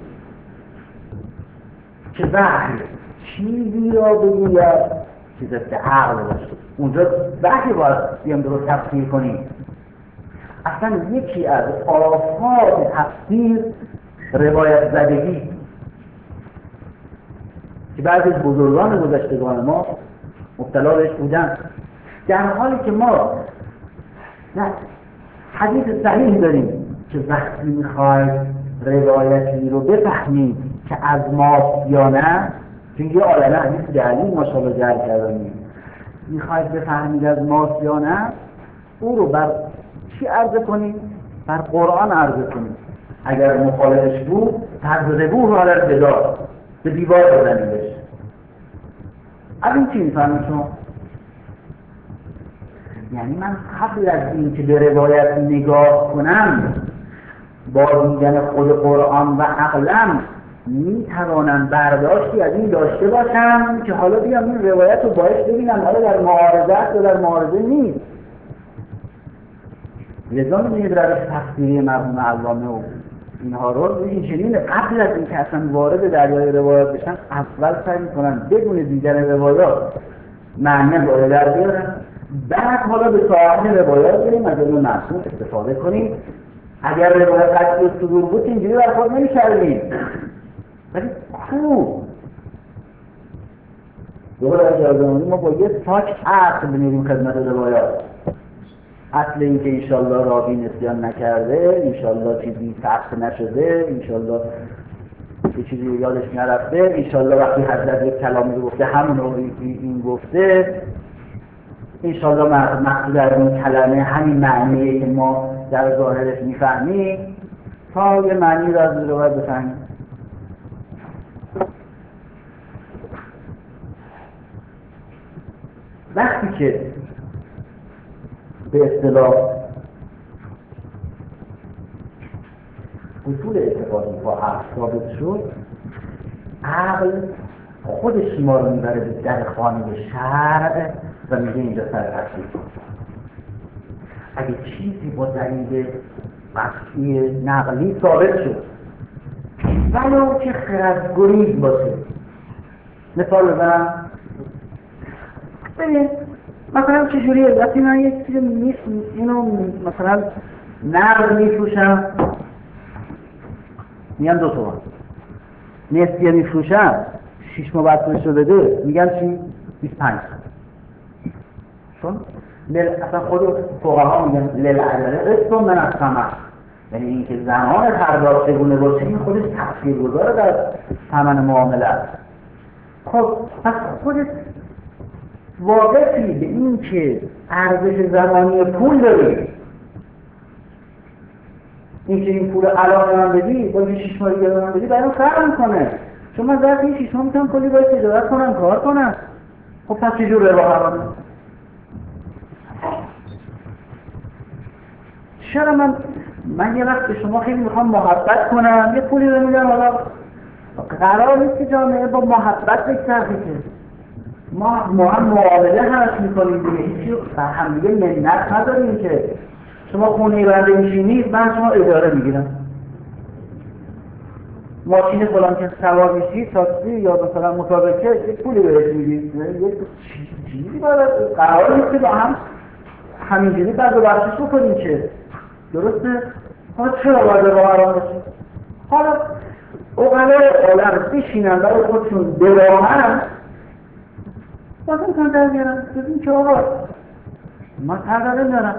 که وحی چیزی را بگوید که ضد عقل باشه. اونجا وحی باید بیام درست تفسیر کنیم. اصلا یکی از آفات تفسیر روایت زدگی که بعضی از بزرگان گذشتگان ما مبتلا بهش بودن، در حالی که ما نه حدیث صحیح داریم که وقتی میخواید روایتی رو بفهمید که از ماست یا نه، چون یه عالمه حدیث دلیل ماشاءالله جعل کردنی میخواید بفهمید از ماست یا نه، او رو بر چی عرضه کنید؟ بر قرآن عرضه کنید. اگر مخالفش بود تضربوه رو علی الجدار، به دیوار بزنیدش. از این چی میفهمید شما؟ یعنی من قبل از این که به روایت نگاه کنم با دیدن خود قرآن و عقلم میتوانم برداشتی از این داشته باشم که حالا بیام این روایت رو باعث ببینم حالا در معارضه است یا در معارضه نیست. لذا می‌بینید روش تفسیری مرحوم علامه و اینها رو این چنین قبل از این که اصلا وارد دریای روایات بشن اول سعی میکنن بدون دیدن روایات معنی رو در بیارن، بعد حالا به صاحب روایات بریم از اون معصوم استفاده کنیم. اگر روایت قطعی صدور بود اینجوری برخورد نمی‌کردیم، ولی خوب دوباره اجازه بدید ما با یه ساک عقل بمیریم خدمت روایات. اصل این که انشالله راوی نسیان نکرده، انشالله چیزی سخت نشده، انشالله یه چیزی یادش نرفته، انشالله وقتی حضرت یک کلامی رو گفته همون رو این گفته، انشالله مقصود از این کلمه همین معنیه که ما در ظاهرش میفهمیم تا یه معنی رو از روایت بفهمیم. وقتی که به اصطلاح اصول اعتقادی با عقل ثابت شد، عقل خودش ما رو میبره به در خانه شرع و میگه اینجا سر تفسیر. اگه چیزی با دلیل قطعی نقلی ثابت شد ولو که خردگریز باشه، مثال بزنم ببین مثلا چجوریه وقتی من یک چیز میس اینو مثلا نقل میفروشم میگم دو تومن، نسیه میفروشم شیش ماه بعد پولش رو بده میگم چی؟ بیست و پنج. چون اصلا خود فقها میگن للعجله قسط من الثمن، یعنی اینکه زمان پرداخت چگونه باشه این خودش تاثیرگذاره در ثمن معامله است. خب پس خودت واقعی به این که ارزش زمانی پول داری، این که این پول الان من بدی با این شیش ماه دیگه من بدی برای من فرق میکنه، چون من ظرف این شیش ماه میتونم کلی باید تجارت کنم کار کنم. خب پس چجور ربا حرامه؟ چرا من من یه وقت به شما خیلی میخوام محبت کنم یه پولی رو میدم، حالا قرار نیست که جامعه با محبت بکترخی که ما ما هم معامله هست میکنیم دیگه، هیچی بر هم دیگه منت نداریم که شما خونه بنده میشینید من شما اداره میگیرم، ماشین فلان که سوار میشید تاکسی یا مثلا مسابقه یک پولی بهش میدید، یک چیزی باید قرار نیست که با هم همینجوری بعد و بخشش بکنیم که درسته؟ حالا چرا باید با حرام باشه؟ حالا اقلای عالم بشینن برای خودشون براهن بازم میتونن در بیارن ببین که آقا من ترداره میارم،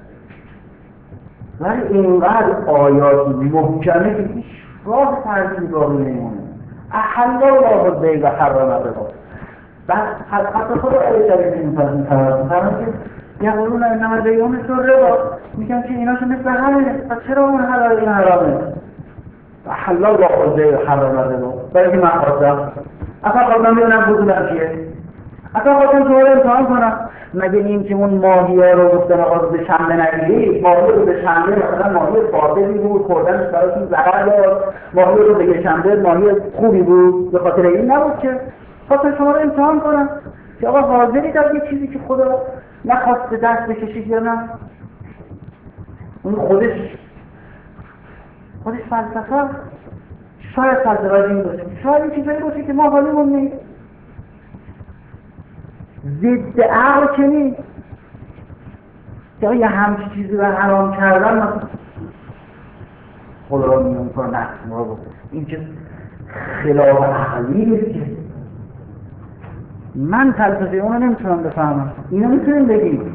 ولی اینقدر آیاتی محکمه که هیچ راه ترجیح باقی نمونه. احل الله البیع و حرم الربا. بعد حتی خود آیه شریفه میفرمایند که یقولون انما البیع مثل الربا، میگن که ایناشو مثل همینه، پس چرا اون حلال این حرامه؟ احل الله البیع و حرم الربا. برای من خواستم اصلا خواستم ببینم بودونم چیه، اصلا خواستم تو رو امتحان کنم. مگه این که اون ماهیه رو گفتن آقا به شنبه نگیرید، ماهیه رو به شنبه مثلا ماهیه فاضلی بود خوردنش براتون ضرر داد، ماهیه رو به یه شنبه ماهیه خوبی بود، به خاطر این نبود که خواستم شما رو امتحان کنم که آقا حاضرید از یه چیزی که خدا نخواست به دست بکشید یا نه؟ اون خودش خودش فلسفه شاید فلسفه این باشه، شاید این چیزایی باشه که ما حالیمون نیست، ضد عقل که نیست که یه همچی چیزی رو حرام کردن خدا را میون کنه نفس ما رو این که خلاف عقلی نیست که من فلسفه اونو نمیتونم بفهمم. اینو میتونیم بگیم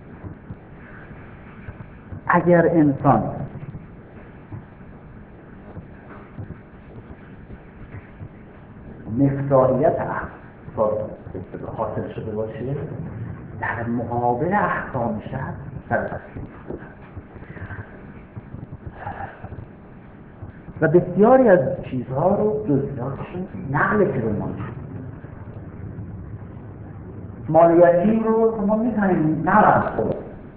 اگر انسان مفتاحیت احکام حاصل شده باشه در مقابل احکام شرع سر تسلیم و بسیاری از چیزها رو جزئیاتشون نقل کرمان مالیتی رو ما میتونیم نقل خود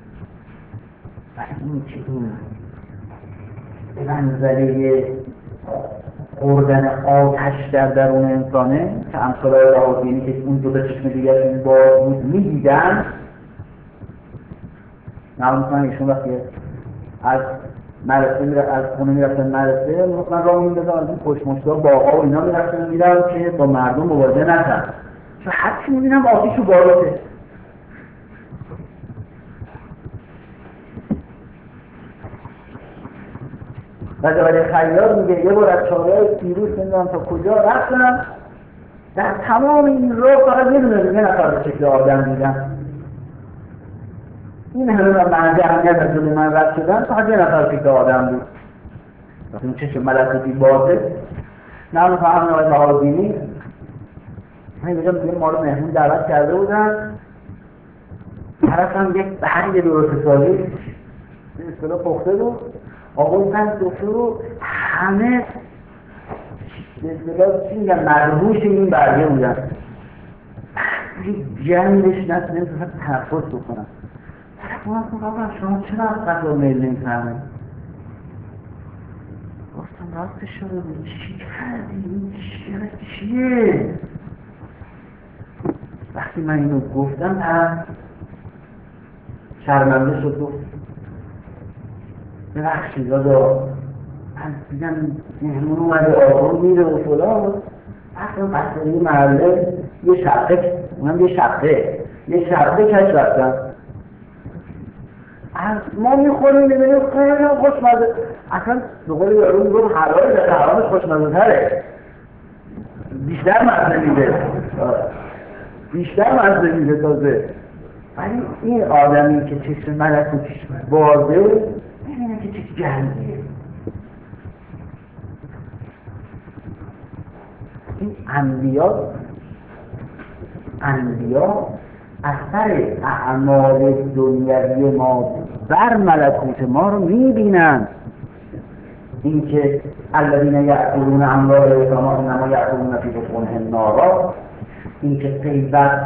ولی این چیزی به منظره خوردن آتش در درون انسانه که امثال راهبینی که اون دو تا چشم دیگر باز بود میدیدن نقل میکنن ایشون وقتی از مدرسه میره از خونه میرفتن مدرسه من راه میندازم از این پشتمشتا باغا و اینا میرفتن میرم که با مردم مواجه نشن چون حتی میبینم آتیش رو بالاته و جواد خیار میگه یه بار از چهارراه پیروز نمیدونم تا کجا رفتم در تمام این راه فقط یه دونه یه نفر به شکل آدم دیدم این همه من منجه همیت از جلوی من رد شدن فقط یه نفر به شکل آدم بود وقتی اون چشم ملکوتی بازه نه اون فهم نوعی بهارالدینی من بگم دیگه ما رو مهمون دعوت کرده بودن طرف هم یک برگ درست سالی این اصطلاح پخته بود آقایتن دکتر رو همه به اصطلاح چی میگن مدهوش این برگه بودن جنگش نست نمیتونم تنفس بکنم طرف اون هم آقا شما چرا از قضا میل نمیفهمه گفتم راستش شده بود چی کردی این چیه چیه وقتی من اینو گفتم طرف شرمنده شد گفت ببخشید دادا من دیدم مهمون اومده آقا میره و فلان اصلا بستری محله یه شقه اونم یه شقه یه شقه کش رفتم ما میخوریم ببینیم خیلی خوشمزه اصلا به قول یارو میگم حلال در حرامش خوشمزه تره بیشتر مزه میده بیشتر مزه میده تازه ولی این آدمی که چشم ملکوتیش بازه ببینه که چه گندیه این انبیا انبیا اثر اعمال دنیوی ما بر ملکوت ما رو میبینن اینکه الذین یأکلون اموال الایتامی انما یأکلون فی بطونهم نارا اینکه غیبت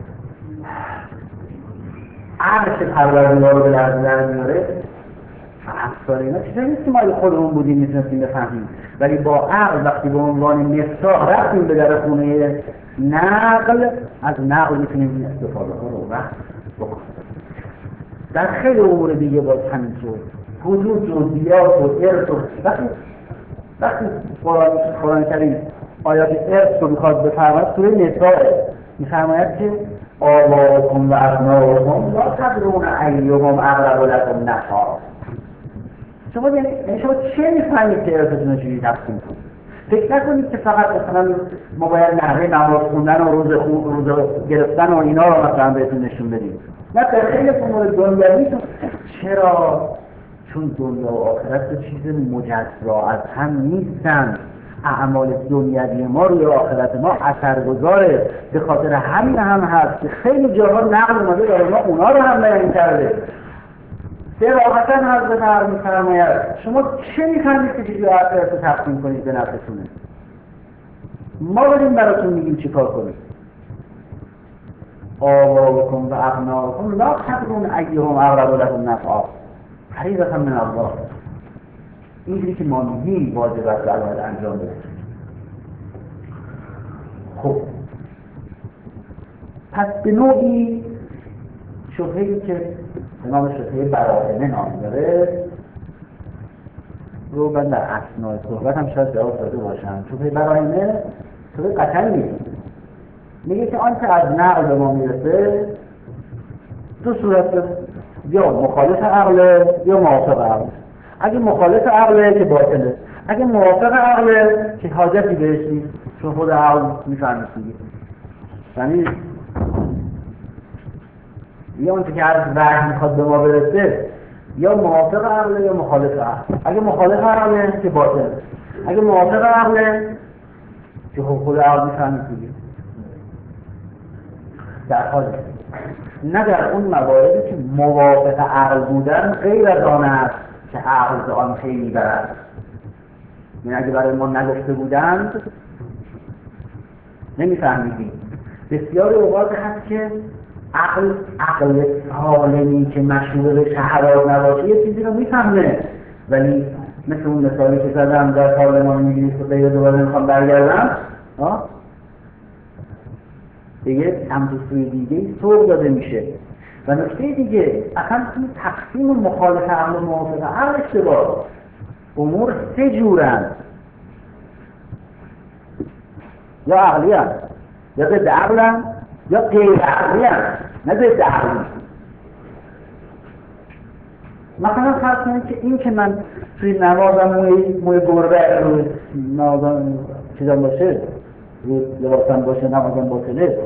عرش پروردگار رو به لرزه در میاره افسار اینا چیزایی نیست که ما خودمون بودیم میتونستیم بفهمیم ولی با عقل وقتی به عنوان مفتاح رفتیم به در خونه نقل از نقل میتونیم این استفاده ها رو وقت بکنیم در خیلی امور دیگه باز همینطور حدود جزئیات و ارث وقتی وقتی قرآن کریم آیات ارث رو میخواد بفرماید سوره نساء میفرماید که آباؤکم و ابناؤکم لا تدرون ایهم اقرب لکم نفعا شما یعنی شما چه میفهمید که ارثتون رو چجوری تقسیم کنید فکر نکنید که فقط مثلا ما باید نحوه نماز خوندن و روزه خوندن روزه گرفتن و اینا رو مثلا بهتون نشون بدیم نه در خیلی امور دنیویتون چرا چون دنیا و آخرت چیز مجزا از هم نیستن اعمال دنیوی ما روی آخرت ما اثرگذاره به خاطر همین هم هست که خیلی جاها نقل اومده داره ما اونا رو هم بیان کرده صراحتاً حضرت عرض می‌فرماید شما چه می‌فهمید که چیزی آخرت رو تقسیم کنید به نفعتونه ما بریم براتون میگیم چی کار کنید آباؤکم و ابناؤکم لا تدرون ایهم اقرب لکم نفعا فریضة من الله اینجوری که ما میگیم واجب است باید انجام بدیم خب پس به نوعی شبهه‌ای که به نام شبهه براهنه نام داره رو من در اثناء صحبت هم شاید جواب داده باشم. شبهه براهنه شبهه قطعی نیست، میگه که آنچه از نقل به ما میرسه دو صورت یا مخالف عقله یا موافق عقله. اگه مخالف عقله که باطله، اگه موافق عقله که حاجتی بهش نیست چون خود عقل میفهمه دیگه. یعنی یا اون که از وحی میخواد به ما برسه یا موافق عقله یا مخالف عقله. اگه مخالف عقله که باطله، اگه موافق عقله که خود عقل میفهمید دیگه در حال نه در اون مواردی که موافق عقل بودن غیر از آن است که عقل به آن پی میبرد. یعنی اگه برای ما نگفته بودند نمیفهمیدیم. بسیار اوقات هست که عقل عقل سالمی که مشهور به شهرات نباشه یه چیزی رو میفهمه، ولی مثل اون مثالی که زدم در پارلمان انگلیس و غیره دوباره نمیخوام برگردم دیگه سمت سوی دیگه سوق داده میشه. و نکته دیگه اصلا این تقسیم مخالف عقل و موافق عقل اشتباه. امور سه جورن، یا عقلی هست یا ضد عقل هست یا غیر عقلی هست، نه ضد عقلی. مثلا فرض کنید که این که من توی نمازم موی موی گربه روی نمازم چیزم باشه، روی لباسم باشه، نمازم باطله،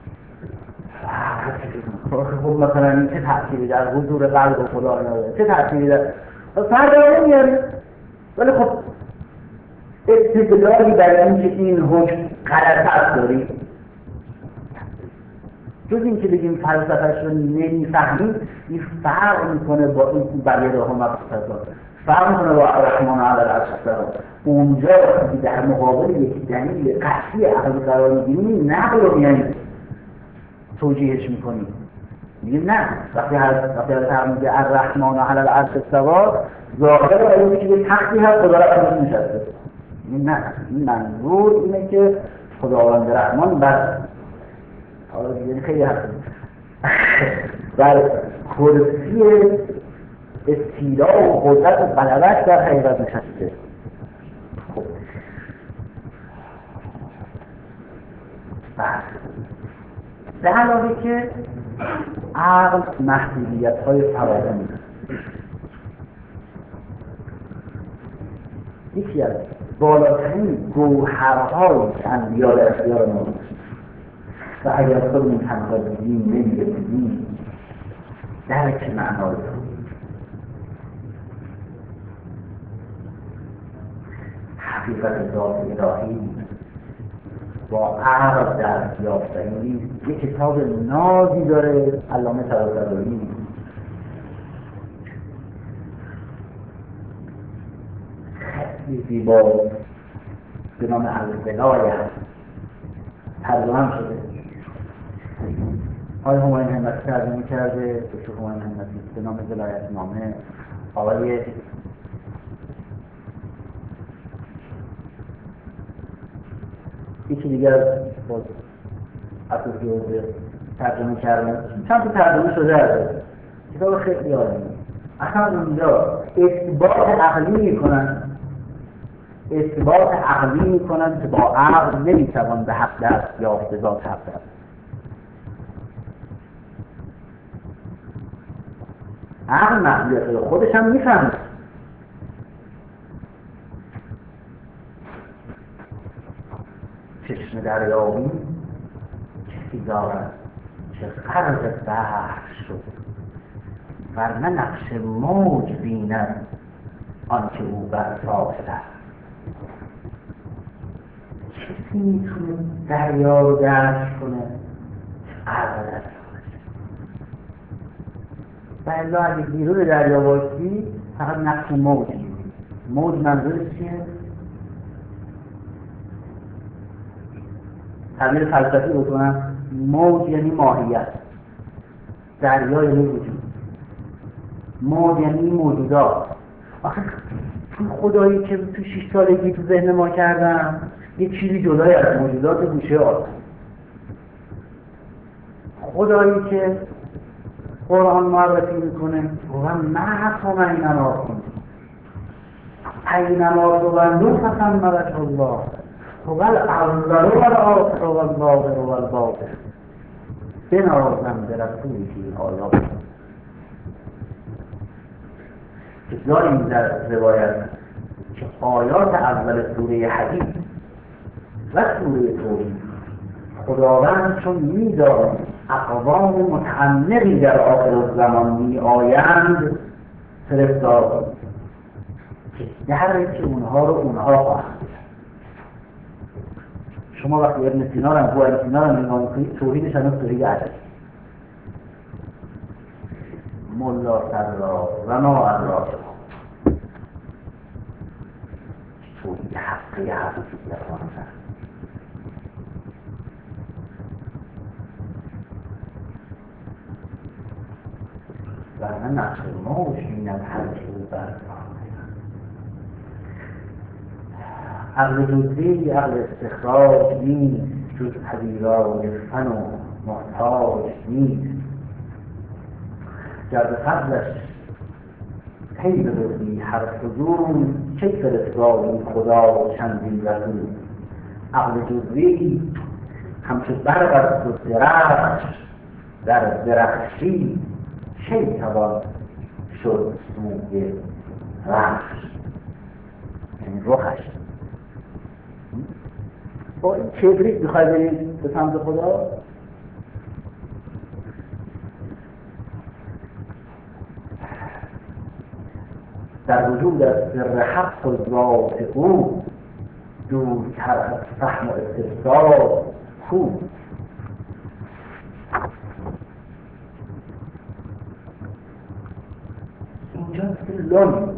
خب مثلا این چه تأثیری در حضور قلب و خدا نداره؟ چه تأثیری در فردا نمیاره؟ ولی خب استدلالی برای اینکه این حکم غلط است داریم، جز این که بگیم فلسفه‌اش رو نمیفهمیم، این فرق میکنه با این بقیه راه مقصدها، فرق میکنه با الرحمن علی العرش استوی. اونجا که در مقابل یک دلیل قطعی عقلی قرار میگیریم، نقل رو میانیم توجیهش میکنیم، میگیم نه وقتی هر وقتی هر میگه الرحمن علی العرش استوی ظاهر آیه که به تختی هست خدا را نشسته، میگیم نه این منظور اینه که خداوند رحمان بر یعنی خیلی هست بر کرسی استیلا و قدرت و غلبت در حقیقت نشسته. خب به علاوه که عقل محدودیت های فراوانی داره. یکی از بالاترین گوهرهای که انبیا در اختیار ما و اگر خودمون تنها دیدیم نمی‌دونیم درک معنا رو حقیقت ذات الهی با عقل در یافتنی. یک کتاب نازی داره علامه طباطبایی خیلی زیبا به نام الولایه ترجمه هم شده. آقای همایون همتی ترجمه کرده، دکتر همایون همتی به نام ولایت نامه. آقای یکی دیگر باز اصوفی ترجمه کردن، چند تا ترجمه شده هست، کتاب خیلی عالیه. اصلا اونجا اثبات عقلی میکنن اثبات عقلی میکنن که با عقل نمیتوان به حق دست یافت ذات حق دست. عقل محدودیت خودش هم میفهمه. چشم دریابی کسی دارد که قرض بحر شد ورنه نقش موج بیند آنکه او بر ساحل است. کسی میتونه دریا رو درک کنه عقل نداره. و الا اگه بیرون دریا باشی فقط نقش موج میبینی. موج منظورش چیه؟ تعبیر فلسفی بکنم، موج یعنی ماهیت، دریا یعنی وجود، موج یعنی موجودات. آخه تو خدایی که تو شش سالگی تو ذهن ما کردم یه چیزی جدای از موجودات گوشه آسمان. خدایی که قرآن معرفی میکنه و معكم اینما کنید اینما تولوا فثم وجه الله هو الاول والآخر والظاهر والباطن. بنازم به رسولی که این آیات که داریم در روایت که آیات اول سوره حدید و سوره توحید خداوند چون می‌داند اقوام متعمقی در آخر الزمان می‌آیند فرستاد که درک اونها رو اونها خواهند. شما وقتی ابن سینا رو ابو علی سینا رو نگاه می‌کنید توحیدش هنوز توحید عدل ملا سرا و ما الراجع توحید حقی حقیقی در آن و من نقش موش من الحرج بر عقل جزئی عقل استخراج نیست جز پذیرای فن و محتاج نیست گر به فضلش پی ببردی هر فضول چه فرستادی خدا چندین رسول عقل جزئی همچو برق است و درخش در درخشی چه توان شد سوی رخش یعنی رخش با این کبریت میخوای برید به سمت خدا در وجود از سر حق و ذات او دورتر از فهم و استفسار کو اینجا که لون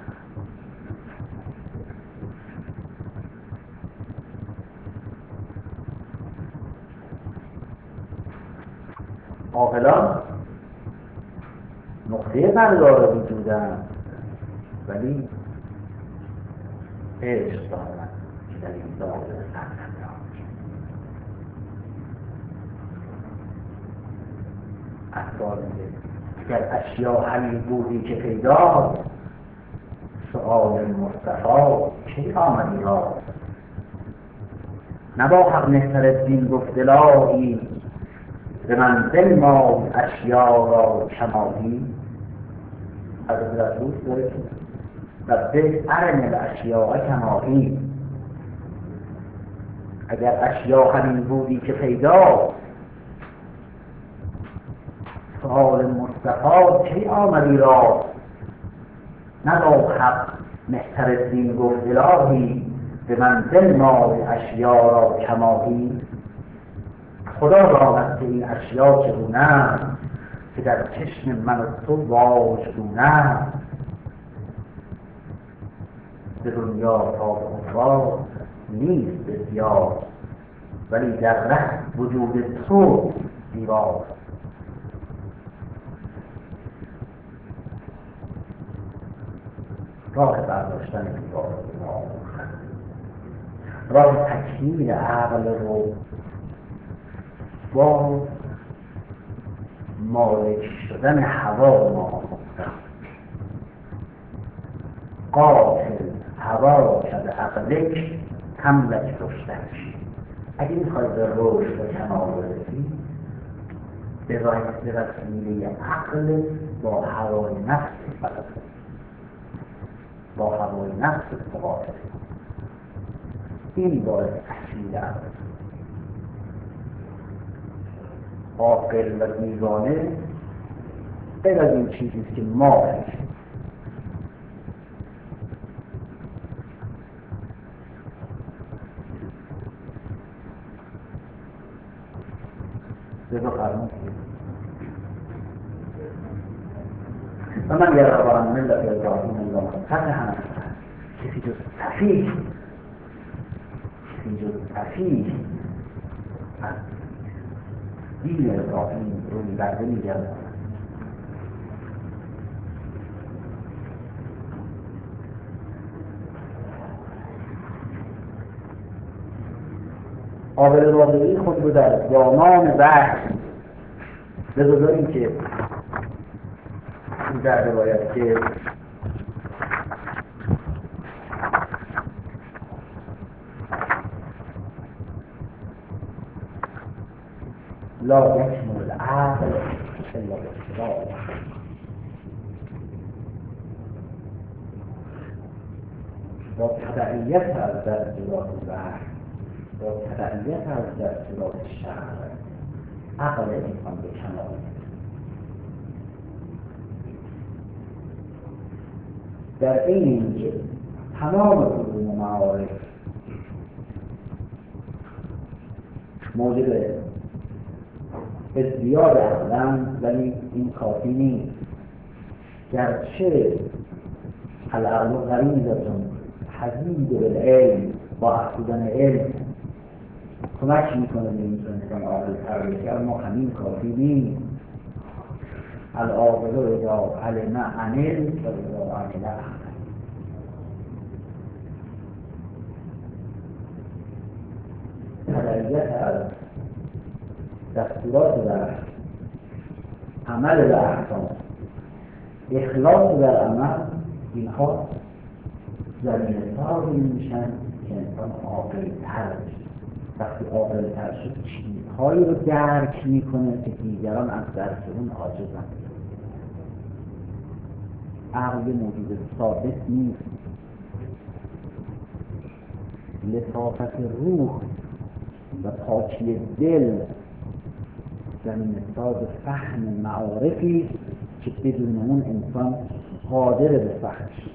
عاقلان نقطه پردار وجودند ولی عشق دارند که در این داخل سرزنده احوال اگر اشیا حلی بودی که پیدا سؤال مصطفی چه آمدی را نبا حق نهتر الدین گفت الهی به منزل ما اشیا را کماهی از رسول داره و به ارن الاشیاء کماهی اگر اشیا همین بودی که پیدا سؤال مصطفی چه آمدی را نبا حق مهتر الدین گفت الهی به منزل ما اشیا را کماهی خدا داند که این اشیا چگونه که در چشم من و تو واژگونه به دنیا تا به اخرى نیست بسیار ولی در ره وجود تو دیوار راه برداشتن دیوار راه تکمیل عقل رو با مالک شدن هوا ما قاتل هوا شد عقلک تملک رشدک اگه میخوای به رشد و کمال برسی به وسیله عقل با هوای نفس بلد با هوای نفس مقابل این باید تحصیل عقل عاقل و دیوانه غیر از این چیزیست که ما هستیم رضا فرمود و من یرا عن ملت ابراهیم الله فتحا کسی جز سفیه کسی جز سفیه از دین ابراهیم روی برده میگرد عابد رادعی خود رو در دامان بحث بذاریم که در روایت که لا یکمل العقل الا بالاطلاع با تبعیت از در ارتباط بحث با تبعیت از در ارتباط شرع عقل انسان به کمال در این که تمام علوم معارف موجب ازدیاد عقلا، ولی این کافی نیست. گرچه العقل غریزتون حدید بالعلم، با افزودن علم کمک میکنه به این انسان عاقل‌تر بشه، اما همین کافی نیست. العاقل اذا علم عمل و اذا عمل اخر. تبعیت از دستورات در عمل به احکام، اخلاص در عمل، اینها زمینه سازی میشن که انسان عاقل‌تر بشه. وقتی عاقل‌تر شد چیزهایی رو درک میکنه که دیگران از درک اون عاجزند. عقل موجود ثابت نیست. لطافت روح و پاکی دل زمین ساز فهم معارفی که بدون اون انسان قادر به فهمش.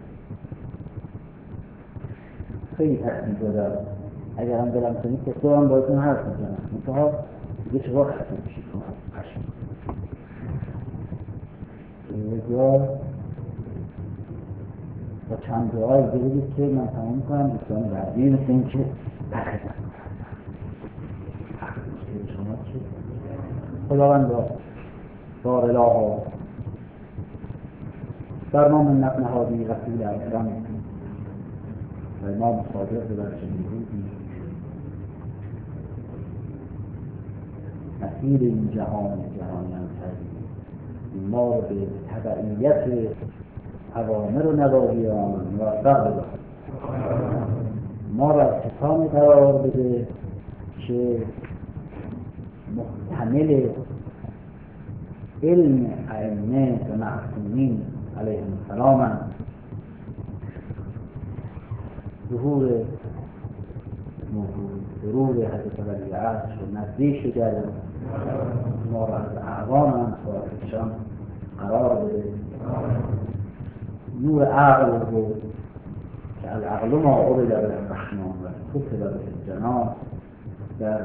خیلی تصمیم دادم اگر هم دلم کنید که تو هم بایدون حرف میزنم منتها دیگه چه وقت خسته میشید کنم خشم اینجا با چند دعای بگید که من تمام کنم دوستان بعدی مثل این که تخیدم شما چی؟ خداوند را با الها برنام نقل نهادی رسول اکرم و امام صادق در چنین روزی مسیر این جهان جهانیان کردیم، ما رو به تبعیت اوامر و نواهیان موفق بده، ما را کسانی قرار بده که محتمل علم ائمه و معصومین علیهم السلام ظهور ظهور حضرت ولی عصر و نزدیک شده ما را از اعوان انصارشان قرار بده، نور عقل رو که العقل ما عبد الرحمن و کتب بالجنان در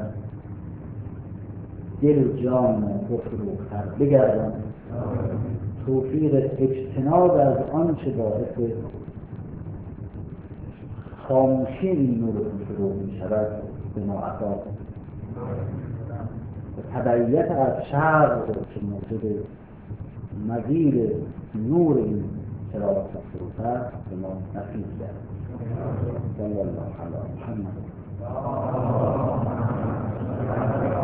دل و جان و کفر و خر بگردن، توفیق اجتناب از آنچه باعث خاموشی این نور شروع می شود به ما عطا و تبعیت از شر که موجب مزید نور این چراغ سفروت است به ما نصیب کرد. صلی الله علی محمد.